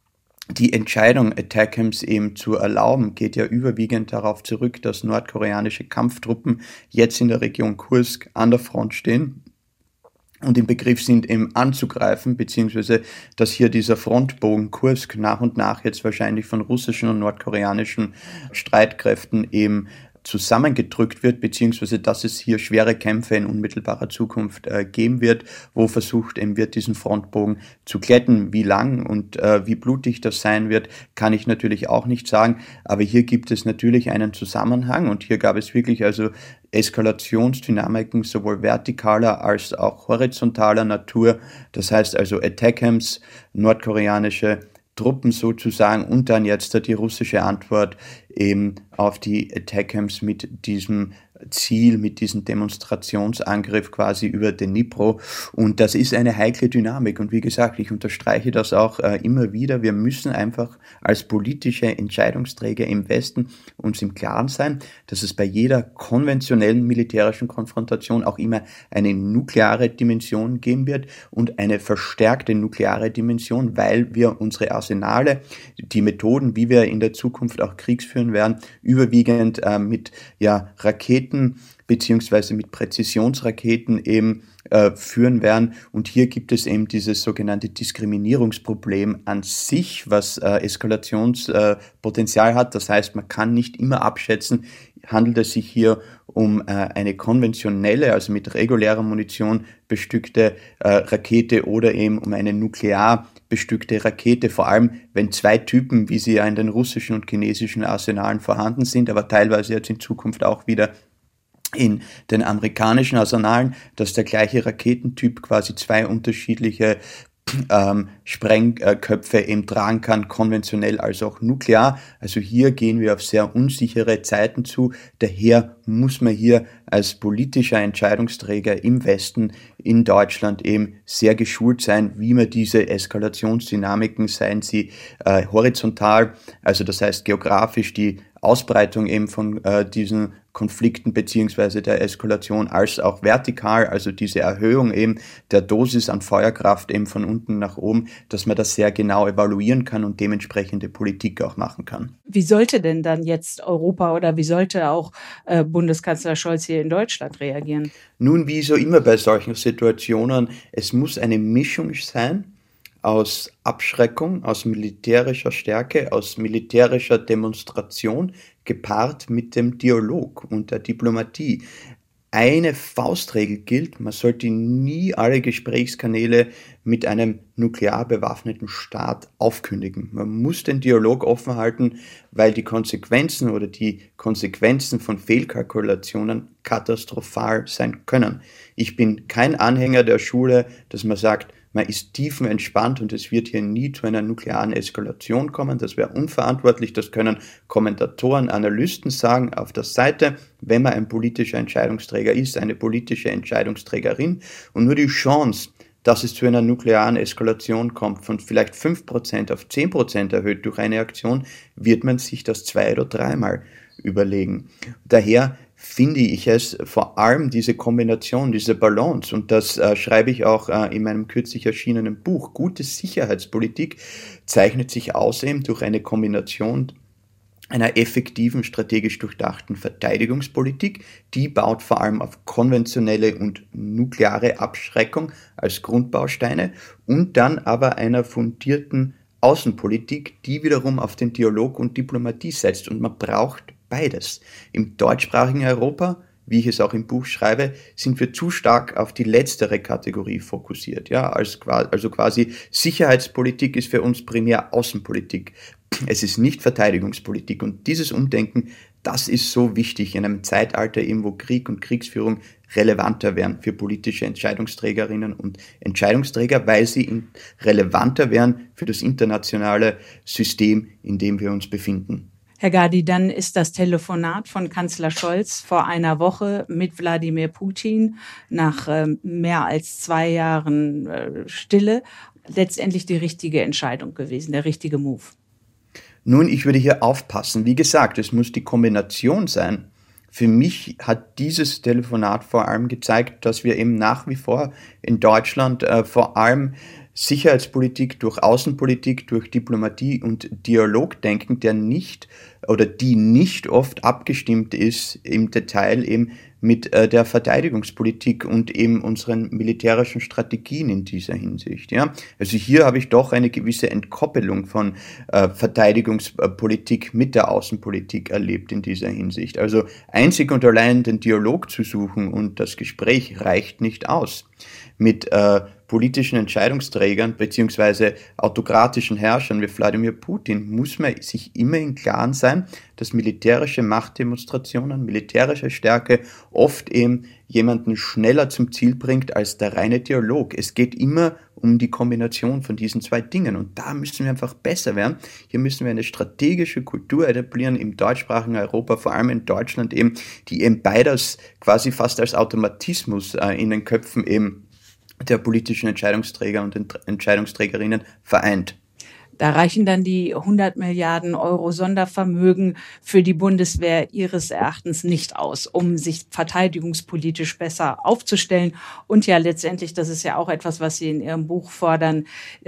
A: die Entscheidung, ATACMS eben zu erlauben, geht ja überwiegend darauf zurück, dass nordkoreanische Kampftruppen jetzt in der Region Kursk an der Front stehen und im Begriff sind, eben anzugreifen, beziehungsweise dass hier dieser Frontbogen Kursk nach und nach jetzt wahrscheinlich von russischen und nordkoreanischen Streitkräften eben zusammengedrückt wird, beziehungsweise dass es hier schwere Kämpfe in unmittelbarer Zukunft äh, geben wird, wo versucht eben wird, diesen Frontbogen zu glätten. Wie lang und äh, wie blutig das sein wird, kann ich natürlich auch nicht sagen, aber hier gibt es natürlich einen Zusammenhang und hier gab es wirklich also Eskalationsdynamiken sowohl vertikaler als auch horizontaler Natur. Das heißt also ATACMS, nordkoreanische Truppen sozusagen und dann jetzt die russische Antwort eben auf die ATACMS mit diesem Ziel, mit diesem Demonstrationsangriff quasi über den Dnipro. Und das ist eine heikle Dynamik. Und wie gesagt, ich unterstreiche das auch äh, immer wieder. Wir müssen einfach als politische Entscheidungsträger im Westen uns im Klaren sein, dass es bei jeder konventionellen militärischen Konfrontation auch immer eine nukleare Dimension geben wird und eine verstärkte nukleare Dimension, weil wir unsere Arsenale, die Methoden, wie wir in der Zukunft auch Kriegs führen werden, überwiegend äh, mit ja, Raketen beziehungsweise mit Präzisionsraketen eben äh, führen werden. Und hier gibt es eben dieses sogenannte Diskriminierungsproblem an sich, was äh, Eskalationspotenzial äh, hat. Das heißt, man kann nicht immer abschätzen, handelt es sich hier um äh, eine konventionelle, also mit regulärer Munition bestückte äh, Rakete oder eben um eine nuklear bestückte Rakete, vor allem wenn zwei Typen, wie sie ja in den russischen und chinesischen Arsenalen vorhanden sind, aber teilweise jetzt in Zukunft auch wieder in den amerikanischen Arsenalen, dass der gleiche Raketentyp quasi zwei unterschiedliche ähm, Sprengköpfe eben tragen kann, konventionell als auch nuklear. Also hier gehen wir auf sehr unsichere Zeiten zu. Daher muss man hier als politischer Entscheidungsträger im Westen, in Deutschland eben sehr geschult sein, wie man diese Eskalationsdynamiken, seien sie äh, horizontal, also das heißt geografisch die Ausbreitung eben von äh, diesen Konflikten beziehungsweise der Eskalation, als auch vertikal, also diese Erhöhung eben der Dosis an Feuerkraft eben von unten nach oben, dass man das sehr genau evaluieren kann und dementsprechende Politik auch machen kann.
B: Wie sollte denn dann jetzt Europa oder wie sollte auch äh, Bundeskanzler Scholz hier in Deutschland reagieren?
A: Nun, wie so immer bei solchen Situationen, es muss eine Mischung sein aus Abschreckung, aus militärischer Stärke, aus militärischer Demonstration, gepaart mit dem Dialog und der Diplomatie. Eine Faustregel gilt, man sollte nie alle Gesprächskanäle mit einem nuklear bewaffneten Staat aufkündigen. Man muss den Dialog offen halten, weil die Konsequenzen oder die Konsequenzen von Fehlkalkulationen katastrophal sein können. Ich bin kein Anhänger der Schule, dass man sagt, man ist tiefenentspannt und es wird hier nie zu einer nuklearen Eskalation kommen. Das wäre unverantwortlich. Das können Kommentatoren, Analysten sagen auf der Seite, wenn man ein politischer Entscheidungsträger ist, eine politische Entscheidungsträgerin. Und nur die Chance, dass es zu einer nuklearen Eskalation kommt, von vielleicht fünf Prozent auf zehn Prozent erhöht durch eine Aktion, wird man sich das zwei- oder dreimal überlegen. Daher finde ich es vor allem diese Kombination, diese Balance, und das äh, schreibe ich auch äh, in meinem kürzlich erschienenen Buch, gute Sicherheitspolitik zeichnet sich aus eben durch eine Kombination einer effektiven, strategisch durchdachten Verteidigungspolitik, die baut vor allem auf konventionelle und nukleare Abschreckung als Grundbausteine und dann aber einer fundierten Außenpolitik, die wiederum auf den Dialog und Diplomatie setzt, und man braucht beides. Im deutschsprachigen Europa, wie ich es auch im Buch schreibe, sind wir zu stark auf die letztere Kategorie fokussiert. Ja, also quasi Sicherheitspolitik ist für uns primär Außenpolitik. Es ist nicht Verteidigungspolitik, und dieses Umdenken, das ist so wichtig in einem Zeitalter eben, wo Krieg und Kriegsführung relevanter werden für politische Entscheidungsträgerinnen und Entscheidungsträger, weil sie relevanter werden für das internationale System, in dem wir uns befinden.
B: Herr Gadi, dann ist das Telefonat von Kanzler Scholz vor einer Woche mit Wladimir Putin nach äh, mehr als zwei Jahren äh, Stille letztendlich die richtige Entscheidung gewesen, der richtige Move.
A: Nun, ich würde hier aufpassen. Wie gesagt, es muss die Kombination sein. Für mich hat dieses Telefonat vor allem gezeigt, dass wir eben nach wie vor in Deutschland äh, vor allem Sicherheitspolitik durch Außenpolitik, durch Diplomatie und Dialog denken, der nicht oder die nicht oft abgestimmt ist im Detail eben mit äh, der Verteidigungspolitik und eben unseren militärischen Strategien in dieser Hinsicht. Ja, also hier habe ich doch eine gewisse Entkoppelung von äh, Verteidigungspolitik mit der Außenpolitik erlebt in dieser Hinsicht. Also einzig und allein den Dialog zu suchen und das Gespräch reicht nicht aus. Mit äh, politischen Entscheidungsträgern beziehungsweise autokratischen Herrschern wie Wladimir Putin muss man sich immer im Klaren sein, dass militärische Machtdemonstrationen, militärische Stärke oft eben jemanden schneller zum Ziel bringt als der reine Dialog. Es geht immer um die Kombination von diesen zwei Dingen und da müssen wir einfach besser werden. Hier müssen wir eine strategische Kultur etablieren im deutschsprachigen Europa, vor allem in Deutschland eben, die eben beides quasi fast als Automatismus äh, in den Köpfen eben der politischen Entscheidungsträger und Entscheidungsträgerinnen vereint.
B: Da reichen dann die hundert Milliarden Euro Sondervermögen für die Bundeswehr Ihres Erachtens nicht aus, um sich verteidigungspolitisch besser aufzustellen. Und ja, letztendlich, das ist ja auch etwas, was Sie in Ihrem Buch fordern,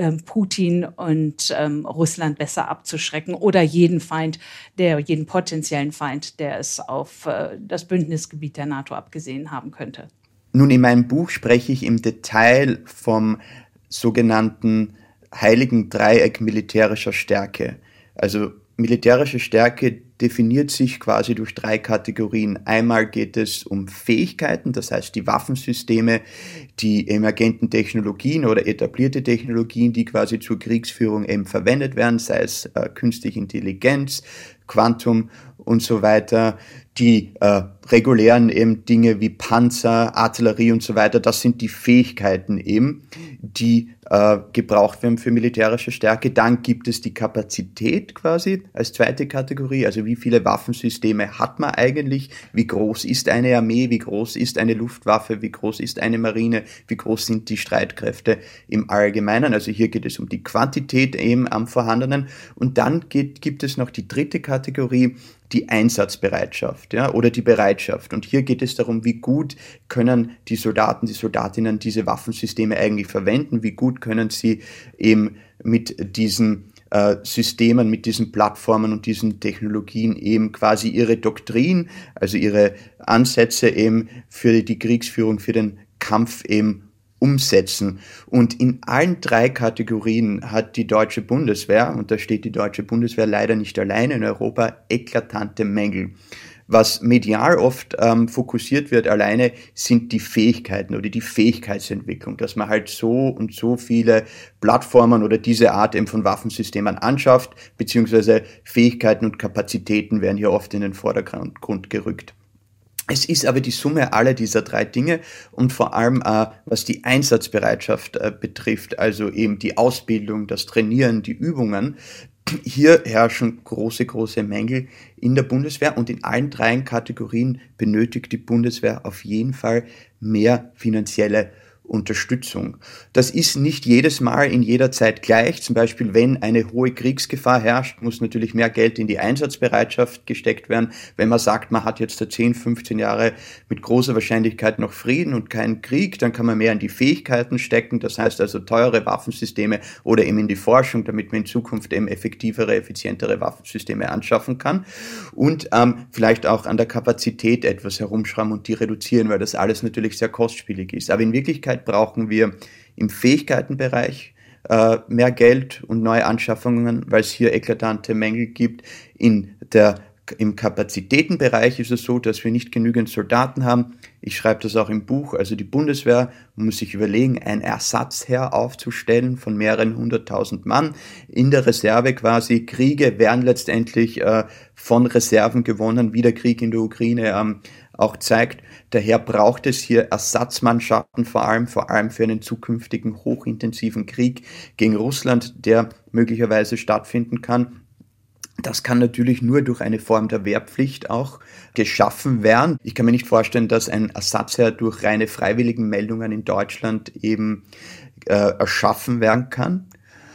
B: Putin und ähm, Russland besser abzuschrecken oder jeden Feind, der jeden potenziellen Feind, der es auf äh, das Bündnisgebiet der NATO abgesehen haben könnte.
A: Nun, in meinem Buch spreche ich im Detail vom sogenannten heiligen Dreieck militärischer Stärke. Also militärische Stärke definiert sich quasi durch drei Kategorien. Einmal geht es um Fähigkeiten, das heißt die Waffensysteme, die emergenten Technologien oder etablierte Technologien, die quasi zur Kriegsführung eben verwendet werden, sei es äh, künstliche Intelligenz, Quantum und so weiter. Die äh, regulären eben Dinge wie Panzer, Artillerie und so weiter, das sind die Fähigkeiten eben, die äh, gebraucht werden für militärische Stärke. Dann gibt es die Kapazität quasi als zweite Kategorie, also wie viele Waffensysteme hat man eigentlich, wie groß ist eine Armee, wie groß ist eine Luftwaffe, wie groß ist eine Marine, wie groß sind die Streitkräfte im Allgemeinen. Also hier geht es um die Quantität eben am Vorhandenen. Und dann geht, gibt es noch die dritte Kategorie, die Einsatzbereitschaft, ja, oder die Bereitschaft. Und hier geht es darum, wie gut können die Soldaten, die Soldatinnen diese Waffensysteme eigentlich verwenden, wie gut können sie eben mit diesen äh, Systemen, mit diesen Plattformen und diesen Technologien eben quasi ihre Doktrin, also ihre Ansätze eben für die Kriegsführung, für den Kampf eben umsetzen. Und in allen drei Kategorien hat die deutsche Bundeswehr, und da steht die deutsche Bundeswehr leider nicht alleine in Europa, eklatante Mängel. Was medial oft ähm, fokussiert wird alleine, sind die Fähigkeiten oder die Fähigkeitsentwicklung, dass man halt so und so viele Plattformen oder diese Art eben von Waffensystemen anschafft, beziehungsweise Fähigkeiten und Kapazitäten werden hier oft in den Vordergrund gerückt. Es ist aber die Summe aller dieser drei Dinge und vor allem, äh, was die Einsatzbereitschaft äh, betrifft, also eben die Ausbildung, das Trainieren, die Übungen, hier herrschen große, große Mängel in der Bundeswehr und in allen drei Kategorien benötigt die Bundeswehr auf jeden Fall mehr finanzielle Unterstützung. Das ist nicht jedes Mal in jeder Zeit gleich. Zum Beispiel, wenn eine hohe Kriegsgefahr herrscht, muss natürlich mehr Geld in die Einsatzbereitschaft gesteckt werden. Wenn man sagt, man hat jetzt zehn, fünfzehn Jahre mit großer Wahrscheinlichkeit noch Frieden und keinen Krieg, dann kann man mehr in die Fähigkeiten stecken. Das heißt also teure Waffensysteme oder eben in die Forschung, damit man in Zukunft eben effektivere, effizientere Waffensysteme anschaffen kann. Und ähm, vielleicht auch an der Kapazität etwas herumschrauben und die reduzieren, weil das alles natürlich sehr kostspielig ist. Aber in Wirklichkeit brauchen wir im Fähigkeitenbereich äh, mehr Geld und neue Anschaffungen, weil es hier eklatante Mängel gibt. In der, im Kapazitätenbereich ist es so, dass wir nicht genügend Soldaten haben. Ich schreibe das auch im Buch. Also die Bundeswehr muss sich überlegen, ein Ersatzheer aufzustellen von mehreren hunderttausend Mann in der Reserve quasi. Kriege werden letztendlich äh, von Reserven gewonnen, wie der Krieg in der Ukraine ähm, auch zeigt. Daher braucht es hier Ersatzmannschaften, vor allem, vor allem für einen zukünftigen hochintensiven Krieg gegen Russland, der möglicherweise stattfinden kann. Das kann natürlich nur durch eine Form der Wehrpflicht auch geschaffen werden. Ich kann mir nicht vorstellen, dass ein Ersatzheer durch reine Freiwilligenmeldungen in Deutschland eben äh, erschaffen werden kann.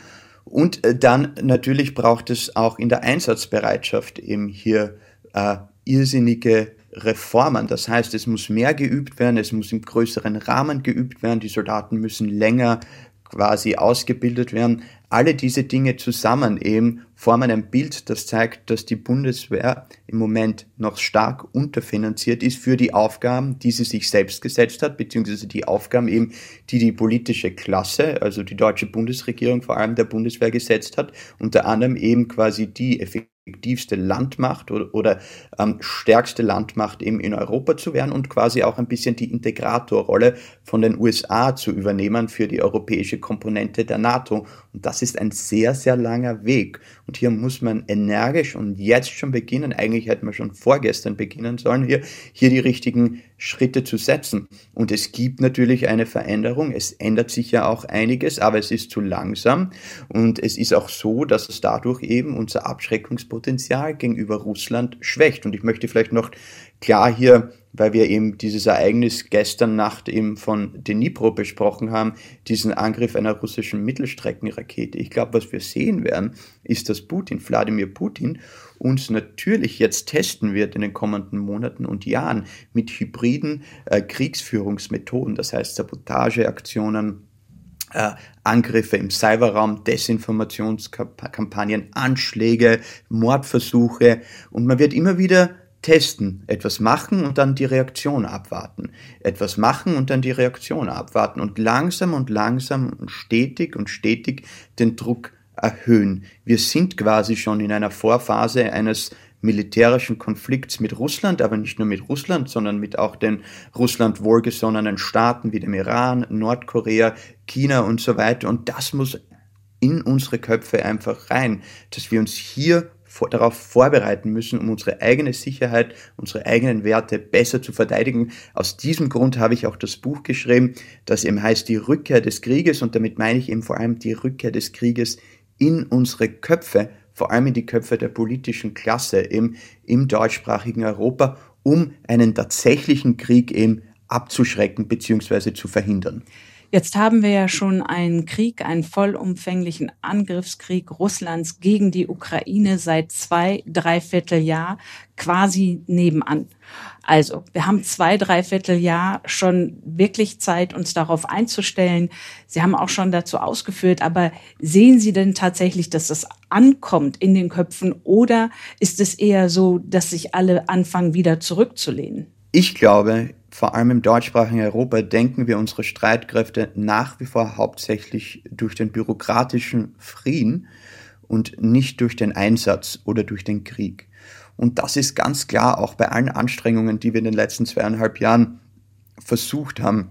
A: Und äh, dann natürlich braucht es auch in der Einsatzbereitschaft eben hier äh, irrsinnige Reformen. Das heißt, es muss mehr geübt werden, es muss im größeren Rahmen geübt werden, die Soldaten müssen länger quasi ausgebildet werden. Alle diese Dinge zusammen eben formen ein Bild, das zeigt, dass die Bundeswehr im Moment noch stark unterfinanziert ist für die Aufgaben, die sie sich selbst gesetzt hat, beziehungsweise die Aufgaben eben, die die politische Klasse, also die deutsche Bundesregierung, vor allem der Bundeswehr gesetzt hat, unter anderem eben quasi die effektiv effektivste Landmacht oder, oder ähm, stärkste Landmacht eben in Europa zu werden und quasi auch ein bisschen die Integratorrolle von den U S A zu übernehmen für die europäische Komponente der NATO. Und das ist ein sehr, sehr langer Weg. Und hier muss man energisch und jetzt schon beginnen, eigentlich hätten wir schon vorgestern beginnen sollen, hier, hier die richtigen Schritte zu setzen. Und es gibt natürlich eine Veränderung, es ändert sich ja auch einiges, aber es ist zu langsam. Und es ist auch so, dass es dadurch eben unser Abschreckungspotenzial gegenüber Russland schwächt. Und ich möchte vielleicht noch klar hier, weil wir eben dieses Ereignis gestern Nacht eben von Dnipro besprochen haben, diesen Angriff einer russischen Mittelstreckenrakete. Ich glaube, was wir sehen werden, ist, dass Putin, Wladimir Putin, uns natürlich jetzt testen wird in den kommenden Monaten und Jahren mit hybriden äh, Kriegsführungsmethoden, das heißt Sabotageaktionen, äh, Angriffe im Cyberraum, Desinformationskampagnen, Anschläge, Mordversuche, und man wird immer wieder testen, etwas machen und dann die Reaktion abwarten. Etwas machen und dann die Reaktion abwarten und langsam und langsam und stetig und stetig den Druck erhöhen. Wir sind quasi schon in einer Vorphase eines militärischen Konflikts mit Russland, aber nicht nur mit Russland, sondern mit auch den Russland wohlgesonnenen Staaten wie dem Iran, Nordkorea, China und so weiter. Und das muss in unsere Köpfe einfach rein, dass wir uns hier darauf vorbereiten müssen, um unsere eigene Sicherheit, unsere eigenen Werte besser zu verteidigen. Aus diesem Grund habe ich auch das Buch geschrieben, das eben heißt Die Rückkehr des Krieges, und damit meine ich eben vor allem die Rückkehr des Krieges in unsere Köpfe, vor allem in die Köpfe der politischen Klasse eben im deutschsprachigen Europa, um einen tatsächlichen Krieg eben abzuschrecken bzw. zu verhindern.
B: Jetzt haben wir ja schon einen Krieg, einen vollumfänglichen Angriffskrieg Russlands gegen die Ukraine seit zwei, dreiviertel Jahr quasi nebenan. Also wir haben zwei, dreiviertel Jahr schon wirklich Zeit, uns darauf einzustellen. Sie haben auch schon dazu ausgeführt, aber sehen Sie denn tatsächlich, dass das ankommt in den Köpfen, oder ist es eher so, dass sich alle anfangen, wieder zurückzulehnen?
A: Ich glaube, vor allem im deutschsprachigen Europa denken wir unsere Streitkräfte nach wie vor hauptsächlich durch den bürokratischen Frieden und nicht durch den Einsatz oder durch den Krieg. Und das ist ganz klar auch bei allen Anstrengungen, die wir in den letzten zweieinhalb Jahren versucht haben,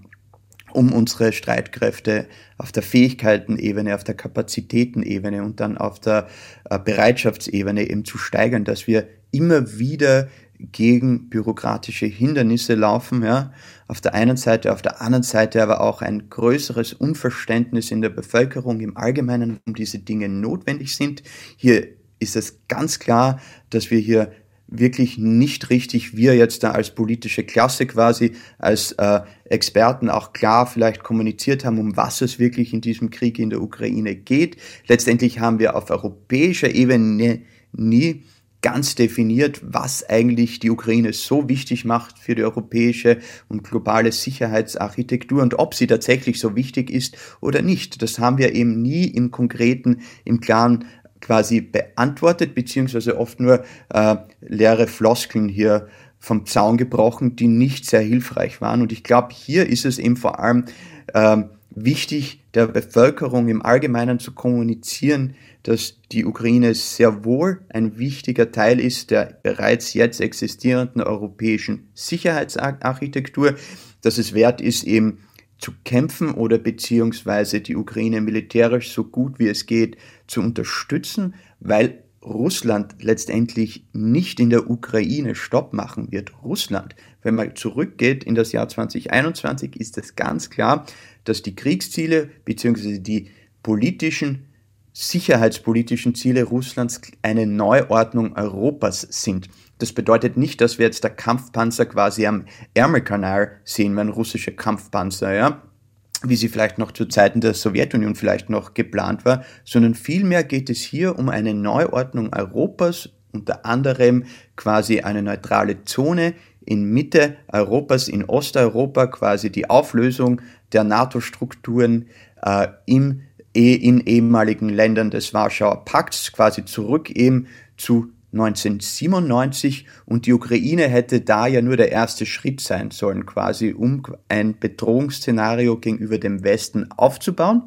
A: um unsere Streitkräfte auf der Fähigkeitenebene, auf der Kapazitätenebene und dann auf der Bereitschaftsebene eben zu steigern, dass wir immer wieder gegen bürokratische Hindernisse laufen, ja, auf der einen Seite, auf der anderen Seite aber auch ein größeres Unverständnis in der Bevölkerung im Allgemeinen, um diese Dinge notwendig sind. Hier ist es ganz klar, dass wir hier wirklich nicht richtig, wir jetzt da als politische Klasse quasi, als äh, Experten auch klar vielleicht kommuniziert haben, um was es wirklich in diesem Krieg in der Ukraine geht. Letztendlich haben wir auf europäischer Ebene nie ganz definiert, was eigentlich die Ukraine so wichtig macht für die europäische und globale Sicherheitsarchitektur und ob sie tatsächlich so wichtig ist oder nicht. Das haben wir eben nie im Konkreten, im Klaren quasi beantwortet, beziehungsweise oft nur äh, leere Floskeln hier vom Zaun gebrochen, die nicht sehr hilfreich waren. Und ich glaube, hier ist es eben vor allem äh, wichtig, der Bevölkerung im Allgemeinen zu kommunizieren, dass die Ukraine sehr wohl ein wichtiger Teil ist der bereits jetzt existierenden europäischen Sicherheitsarchitektur, dass es wert ist, eben zu kämpfen oder beziehungsweise die Ukraine militärisch so gut wie es geht zu unterstützen, weil Russland letztendlich nicht in der Ukraine Stopp machen wird. Russland, wenn man zurückgeht in das Jahr zwanzig einundzwanzig, ist es ganz klar, dass die Kriegsziele beziehungsweise die politischen, sicherheitspolitischen Ziele Russlands eine Neuordnung Europas sind. Das bedeutet nicht, dass wir jetzt der Kampfpanzer quasi am Ärmelkanal sehen, wenn russische Kampfpanzer, ja, wie sie vielleicht noch zu Zeiten der Sowjetunion vielleicht noch geplant war, sondern vielmehr geht es hier um eine Neuordnung Europas, unter anderem quasi eine neutrale Zone in Mitte Europas, in Osteuropa, quasi die Auflösung der NATO-Strukturen äh, im, in ehemaligen Ländern des Warschauer Pakts, quasi zurück eben zu neunzehnhundertsiebenundneunzig, und die Ukraine hätte da ja nur der erste Schritt sein sollen, quasi um ein Bedrohungsszenario gegenüber dem Westen aufzubauen.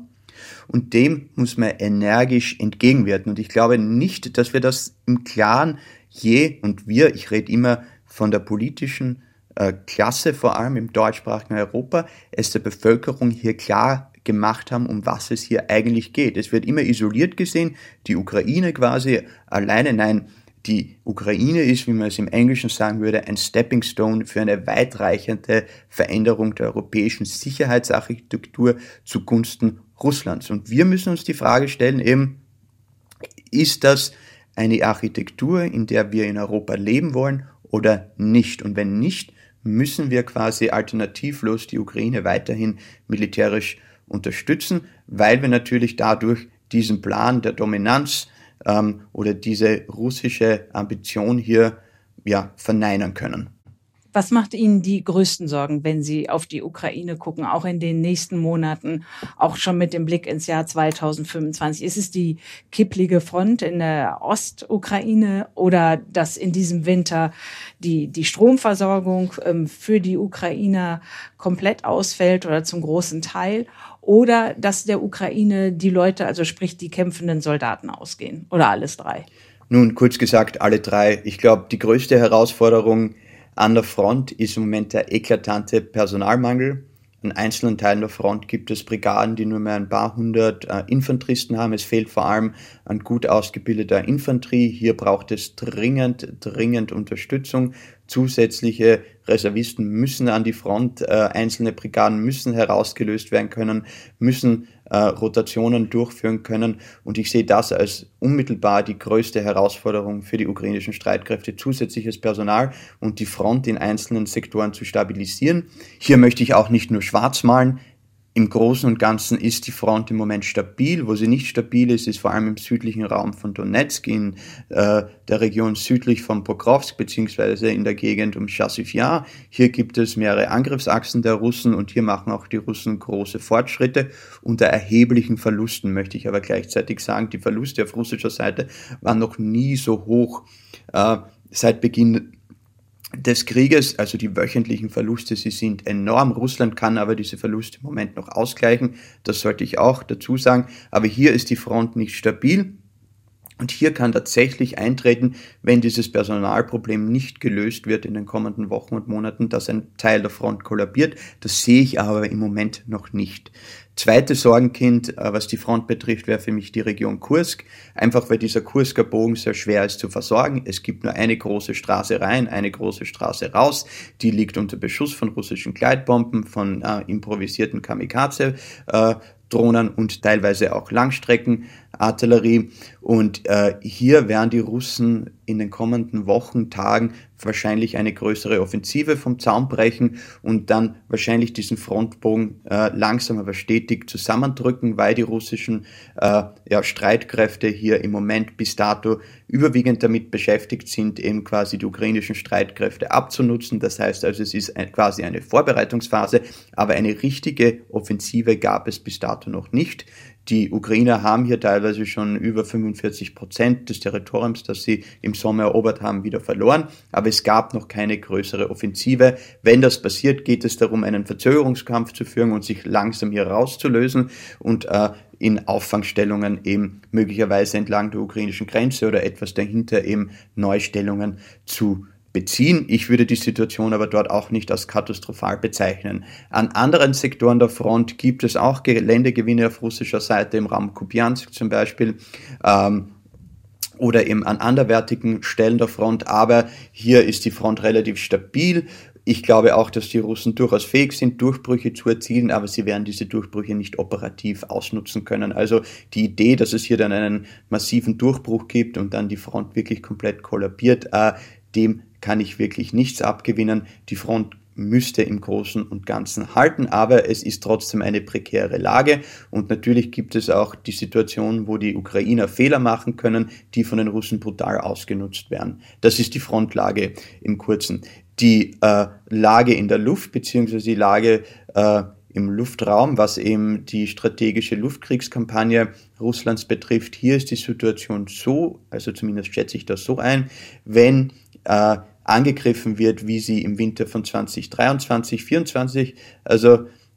A: und dem muss man energisch entgegenwirken. Und ich glaube nicht, dass wir das im Klaren je, und wir, ich rede immer von der politischen äh, Klasse, vor allem im deutschsprachigen Europa, es der Bevölkerung hier klar gemacht haben, um was es hier eigentlich geht. Es wird immer isoliert gesehen, die Ukraine quasi alleine, nein, die Ukraine ist, wie man es im Englischen sagen würde, ein Stepping Stone für eine weitreichende Veränderung der europäischen Sicherheitsarchitektur zugunsten Russlands. Und wir müssen uns die Frage stellen, eben, ist das eine Architektur, in der wir in Europa leben wollen oder nicht? Und wenn nicht, müssen wir quasi alternativlos die Ukraine weiterhin militärisch unterstützen, weil wir natürlich dadurch diesen Plan der Dominanz ähm, oder diese russische Ambition hier ja verneinen können.
B: Was macht Ihnen die größten Sorgen, wenn Sie auf die Ukraine gucken, auch in den nächsten Monaten, auch schon mit dem Blick ins Jahr zweitausendfünfundzwanzig? Ist es die kipplige Front in der Ostukraine oder dass in diesem Winter die, die Stromversorgung ähm, für die Ukrainer komplett ausfällt oder zum großen Teil? Oder dass der Ukraine die Leute, also sprich die kämpfenden Soldaten, ausgehen? Oder alles drei?
A: Nun, kurz gesagt, alle drei. Ich glaube, die größte Herausforderung an der Front ist im Moment der eklatante Personalmangel. An einzelnen Teilen der Front gibt es Brigaden, die nur mehr ein paar hundert äh, Infanteristen haben. Es fehlt vor allem an gut ausgebildeter Infanterie. Hier braucht es dringend, dringend Unterstützung. Zusätzliche Reservisten müssen an die Front, äh, einzelne Brigaden müssen herausgelöst werden können, müssen äh, Rotationen durchführen können. Und ich sehe das als unmittelbar die größte Herausforderung für die ukrainischen Streitkräfte, zusätzliches Personal und die Front in einzelnen Sektoren zu stabilisieren. Hier möchte ich auch nicht nur schwarz malen. Im Großen und Ganzen ist die Front im Moment stabil. Wo sie nicht stabil ist, ist vor allem im südlichen Raum von Donetsk, in äh, der Region südlich von Pokrovsk beziehungsweise in der Gegend um Chasiv Yar. Hier gibt es mehrere Angriffsachsen der Russen und hier machen auch die Russen große Fortschritte unter erheblichen Verlusten, möchte ich aber gleichzeitig sagen. Die Verluste auf russischer Seite waren noch nie so hoch äh, seit Beginn des Krieges, also die wöchentlichen Verluste, sie sind enorm. Russland kann aber diese Verluste im Moment noch ausgleichen, das sollte ich auch dazu sagen. Aber hier ist die Front nicht stabil und hier kann tatsächlich eintreten, wenn dieses Personalproblem nicht gelöst wird in den kommenden Wochen und Monaten, dass ein Teil der Front kollabiert. Das sehe ich aber im Moment noch nicht. Zweites Sorgenkind, was die Front betrifft, wäre für mich die Region Kursk. Einfach weil dieser Kursker Bogen sehr schwer ist zu versorgen. Es gibt nur eine große Straße rein, eine große Straße raus. Die liegt unter Beschuss von russischen Gleitbomben, von äh, improvisierten Kamikaze äh, Drohnen und teilweise auch Langstreckenartillerie. Und äh, hier werden die Russen in den kommenden Wochen, Tagen wahrscheinlich eine größere Offensive vom Zaun brechen und dann wahrscheinlich diesen Frontbogen äh, langsam aber stetig zusammendrücken, weil die russischen äh, ja, Streitkräfte hier im Moment bis dato überwiegend damit beschäftigt sind, eben quasi die ukrainischen Streitkräfte abzunutzen. Das heißt also, es ist ein, quasi eine Vorbereitungsphase, aber eine richtige Offensive gab es bis dato noch nicht. Die Ukrainer haben hier teilweise schon über fünfundvierzig Prozent des Territoriums, das sie im Sommer erobert haben, wieder verloren. Aber es gab noch keine größere Offensive. Wenn das passiert, geht es darum, einen Verzögerungskampf zu führen und sich langsam hier rauszulösen und äh, in Auffangstellungen eben möglicherweise entlang der ukrainischen Grenze oder etwas dahinter eben Neustellungen zu beziehen. Ich würde die Situation aber dort auch nicht als katastrophal bezeichnen. An anderen Sektoren der Front gibt es auch Geländegewinne auf russischer Seite, im Raum Kupiansk zum Beispiel, ähm, oder eben an anderwertigen Stellen der Front, aber hier ist die Front relativ stabil. Ich glaube auch, dass die Russen durchaus fähig sind, Durchbrüche zu erzielen, aber sie werden diese Durchbrüche nicht operativ ausnutzen können. Also die Idee, dass es hier dann einen massiven Durchbruch gibt und dann die Front wirklich komplett kollabiert, äh, dem kann ich wirklich nichts abgewinnen. Die Front müsste im Großen und Ganzen halten, aber es ist trotzdem eine prekäre Lage und natürlich gibt es auch die Situation, wo die Ukrainer Fehler machen können, die von den Russen brutal ausgenutzt werden. Das ist die Frontlage im Kurzen. Die äh, Lage in der Luft beziehungsweise die Lage äh, im Luftraum, was eben die strategische Luftkriegskampagne Russlands betrifft, hier ist die Situation so, also zumindest schätze ich das so ein, wenn äh, angegriffen wird, wie sie im Winter von zwanzig dreiundzwanzig, vierundzwanzig, also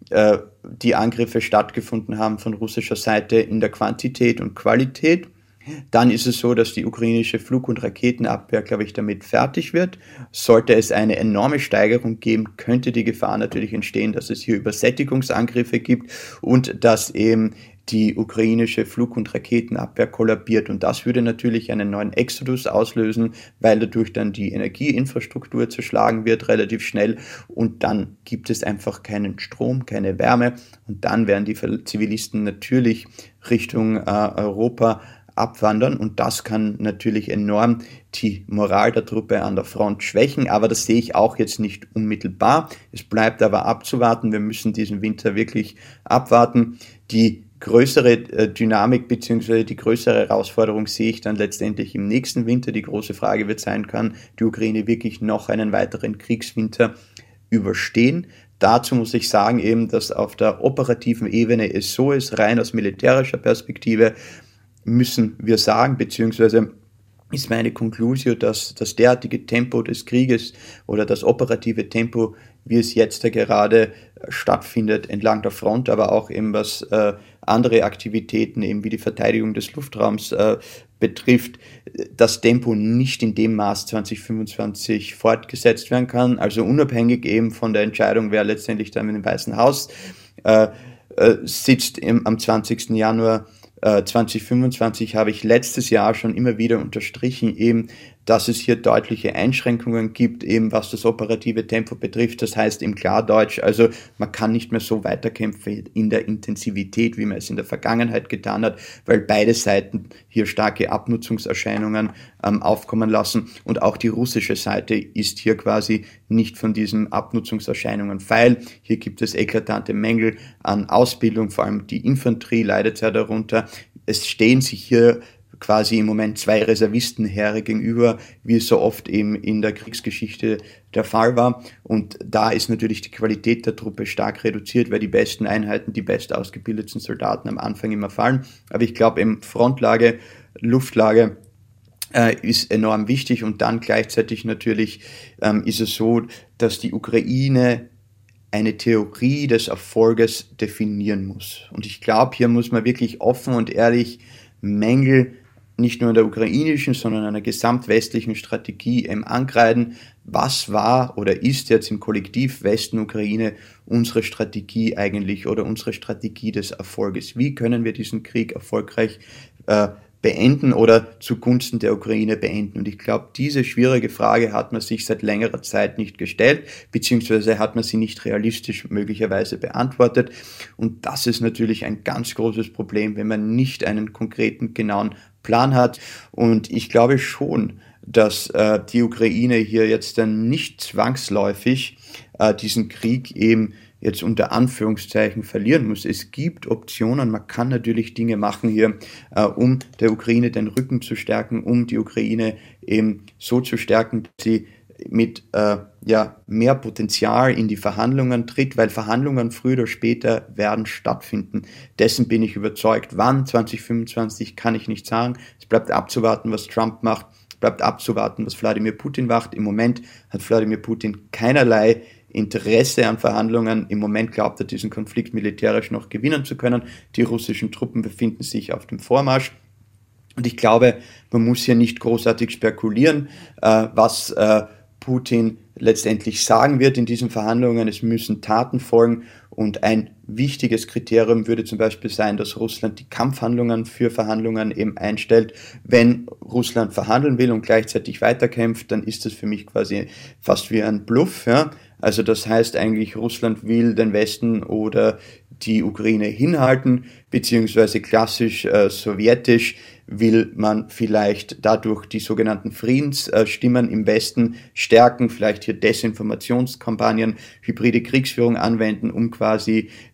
A: äh, die Angriffe stattgefunden haben von russischer Seite in der Quantität und Qualität. Dann ist es so, dass die ukrainische Flug- und Raketenabwehr, glaube ich, damit fertig wird. Sollte es eine enorme Steigerung geben, könnte die Gefahr natürlich entstehen, dass es hier Übersättigungsangriffe gibt und dass eben die ukrainische Flug- und Raketenabwehr kollabiert. Und das würde natürlich einen neuen Exodus auslösen, weil dadurch dann die Energieinfrastruktur zerschlagen wird relativ schnell und dann gibt es einfach keinen Strom, keine Wärme und dann werden die Zivilisten natürlich Richtung äh, Europa abwandern und das kann natürlich enorm die Moral der Truppe an der Front schwächen, aber das sehe ich auch jetzt nicht unmittelbar. Es bleibt aber abzuwarten, wir müssen diesen Winter wirklich abwarten. Die größere Dynamik bzw. die größere Herausforderung sehe ich dann letztendlich im nächsten Winter. Die große Frage wird sein, kann die Ukraine wirklich noch einen weiteren Kriegswinter überstehen? Dazu muss ich sagen eben, dass auf der operativen Ebene es so ist, rein aus militärischer Perspektive müssen wir sagen, beziehungsweise ist meine Conclusio, dass das derartige Tempo des Krieges oder das operative Tempo, wie es jetzt da gerade stattfindet entlang der Front, aber auch eben was äh, andere Aktivitäten, eben wie die Verteidigung des Luftraums äh, betrifft, das Tempo nicht in dem Maß zwanzig fünfundzwanzig fortgesetzt werden kann. Also unabhängig eben von der Entscheidung, wer letztendlich dann im Weißen Haus äh, äh, sitzt im, am zwanzigsten Januar zwanzig fünfundzwanzig habe ich letztes Jahr schon immer wieder unterstrichen, eben, dass es hier deutliche Einschränkungen gibt, eben was das operative Tempo betrifft. Das heißt im Klardeutsch, also man kann nicht mehr so weiterkämpfen in der Intensivität, wie man es in der Vergangenheit getan hat, weil beide Seiten hier starke Abnutzungserscheinungen ähm, aufkommen lassen und auch die russische Seite ist hier quasi nicht von diesen Abnutzungserscheinungen feil. Hier gibt es eklatante Mängel an Ausbildung, vor allem die Infanterie leidet sehr darunter. Es stehen sich hier quasi im Moment zwei Reservistenheere gegenüber, wie es so oft eben in der Kriegsgeschichte der Fall war. Und da ist natürlich die Qualität der Truppe stark reduziert, weil die besten Einheiten, die best ausgebildeten Soldaten am Anfang immer fallen. Aber ich glaube, eben Frontlage, Luftlage äh, ist enorm wichtig. Und dann gleichzeitig natürlich ähm, ist es so, dass die Ukraine eine Theorie des Erfolges definieren muss. Und ich glaube, hier muss man wirklich offen und ehrlich Mängel nicht nur in der ukrainischen, sondern einer gesamtwestlichen Strategie ähm, ankreiden. Was war oder ist jetzt im Kollektiv Westen Ukraine unsere Strategie eigentlich oder unsere Strategie des Erfolges? Wie können wir diesen Krieg erfolgreich äh, beenden oder zugunsten der Ukraine beenden? Und ich glaube, diese schwierige Frage hat man sich seit längerer Zeit nicht gestellt, beziehungsweise hat man sie nicht realistisch möglicherweise beantwortet. Und das ist natürlich ein ganz großes Problem, wenn man nicht einen konkreten, genauen Plan hat. Und ich glaube schon, dass äh, die Ukraine hier jetzt dann nicht zwangsläufig äh, diesen Krieg eben jetzt unter Anführungszeichen verlieren muss. Es gibt Optionen, man kann natürlich Dinge machen hier, äh, um der Ukraine den Rücken zu stärken, um die Ukraine eben so zu stärken, dass sie mit äh, ja, mehr Potenzial in die Verhandlungen tritt, weil Verhandlungen früher oder später werden stattfinden. Dessen bin ich überzeugt. Wann? zwanzig fünfundzwanzig kann ich nicht sagen. Es bleibt abzuwarten, was Trump macht. Es bleibt abzuwarten, was Wladimir Putin macht. Im Moment hat Wladimir Putin keinerlei Interesse an Verhandlungen. Im Moment glaubt er, diesen Konflikt militärisch noch gewinnen zu können. Die russischen Truppen befinden sich auf dem Vormarsch. Und ich glaube, man muss hier nicht großartig spekulieren, äh, was äh, Putin letztendlich sagen wird in diesen Verhandlungen. Es müssen Taten folgen und ein wichtiges Kriterium würde zum Beispiel sein, dass Russland die Kampfhandlungen für Verhandlungen eben einstellt. Wenn Russland verhandeln will und gleichzeitig weiterkämpft, dann ist das für mich quasi fast wie ein Bluff. Ja? Also das heißt eigentlich, Russland will den Westen oder die Ukraine hinhalten, beziehungsweise klassisch äh, sowjetisch will man vielleicht dadurch die sogenannten Friedensstimmen im Westen stärken, vielleicht hier Desinformationskampagnen, hybride Kriegsführung anwenden, um quasi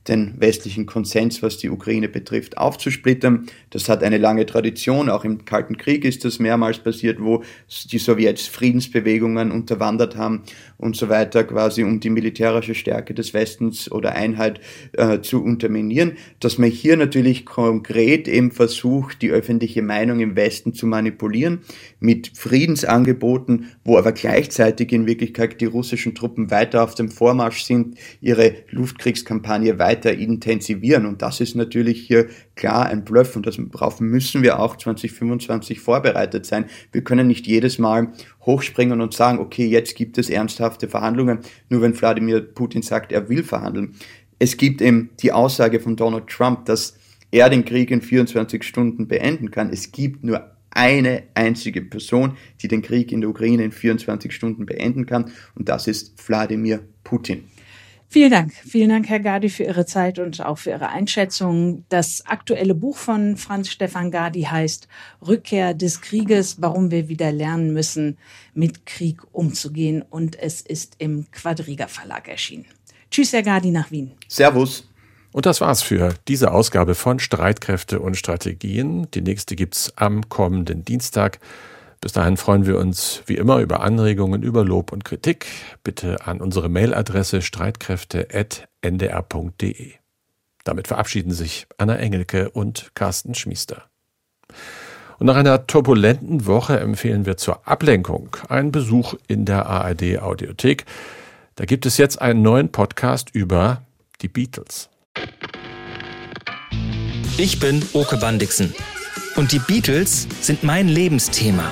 A: den westlichen Konsens, was die Ukraine betrifft, aufzusplittern. Das hat eine lange Tradition, auch im Kalten Krieg ist das mehrmals passiert, wo die Sowjets Friedensbewegungen unterwandert haben und so weiter, quasi um die militärische Stärke des Westens oder Einheit äh, zu unterminieren. Dass man hier natürlich konkret eben versucht, die öffentliche Meinung im Westen zu manipulieren mit Friedensangeboten, wo aber gleichzeitig in Wirklichkeit die russischen Truppen weiter auf dem Vormarsch sind, ihre Luftkriegskampagne weiter intensivieren. Und das ist natürlich hier klar ein Bluff und darauf müssen wir auch zwanzig fünfundzwanzig vorbereitet sein. Wir können nicht jedes Mal hochspringen und sagen, okay, jetzt gibt es ernsthafte Verhandlungen, nur wenn Wladimir Putin sagt, er will verhandeln. Es gibt eben die Aussage von Donald Trump, dass er den Krieg in vierundzwanzig Stunden beenden kann. Es gibt nur eine einzige Person, die den Krieg in der Ukraine in vierundzwanzig Stunden beenden kann, und das ist Wladimir Putin.
B: Vielen Dank. Vielen Dank, Herr Gadi, für Ihre Zeit und auch für Ihre Einschätzung. Das aktuelle Buch von Franz Stefan Gadi heißt Rückkehr des Krieges, warum wir wieder lernen müssen, mit Krieg umzugehen. Und es ist im Quadriga Verlag erschienen. Tschüss, Herr Gadi, nach Wien.
A: Servus.
C: Und das war's für diese Ausgabe von Streitkräfte und Strategien. Die nächste gibt's am kommenden Dienstag. Bis dahin freuen wir uns wie immer über Anregungen, über Lob und Kritik. Bitte an unsere Mailadresse streitkräfte at n d r punkt d e. Damit verabschieden sich Anna Engelke und Carsten Schmiester. Und nach einer turbulenten Woche empfehlen wir zur Ablenkung einen Besuch in der A R D Audiothek. Da gibt es jetzt einen neuen Podcast über die Beatles.
F: Ich bin Oke Bandixen und die Beatles sind mein Lebensthema.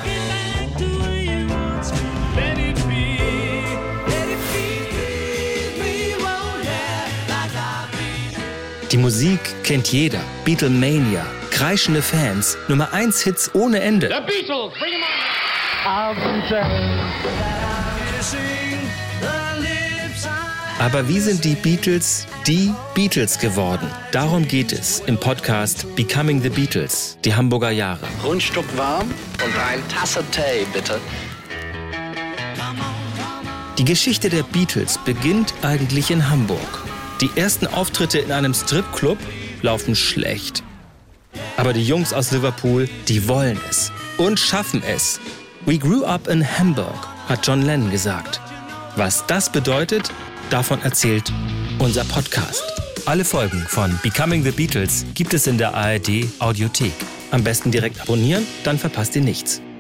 F: Die Musik kennt jeder. Beatlemania, kreischende Fans, Nummer eins Hits ohne Ende.
G: The Beatles, bring 'em on!
F: Aber wie sind die Beatles die Beatles geworden? Darum geht es im Podcast Becoming the Beatles, die Hamburger Jahre.
H: Grundstück warm und eine Tasse Tee, bitte.
F: Die Geschichte der Beatles beginnt eigentlich in Hamburg. Die ersten Auftritte in einem Stripclub laufen schlecht. Aber die Jungs aus Liverpool, die wollen es und schaffen es. We grew up in Hamburg, hat John Lennon gesagt. Was das bedeutet, davon erzählt unser Podcast. Alle Folgen von Becoming the Beatles gibt es in der A R D Audiothek. Am besten direkt abonnieren, dann verpasst ihr nichts.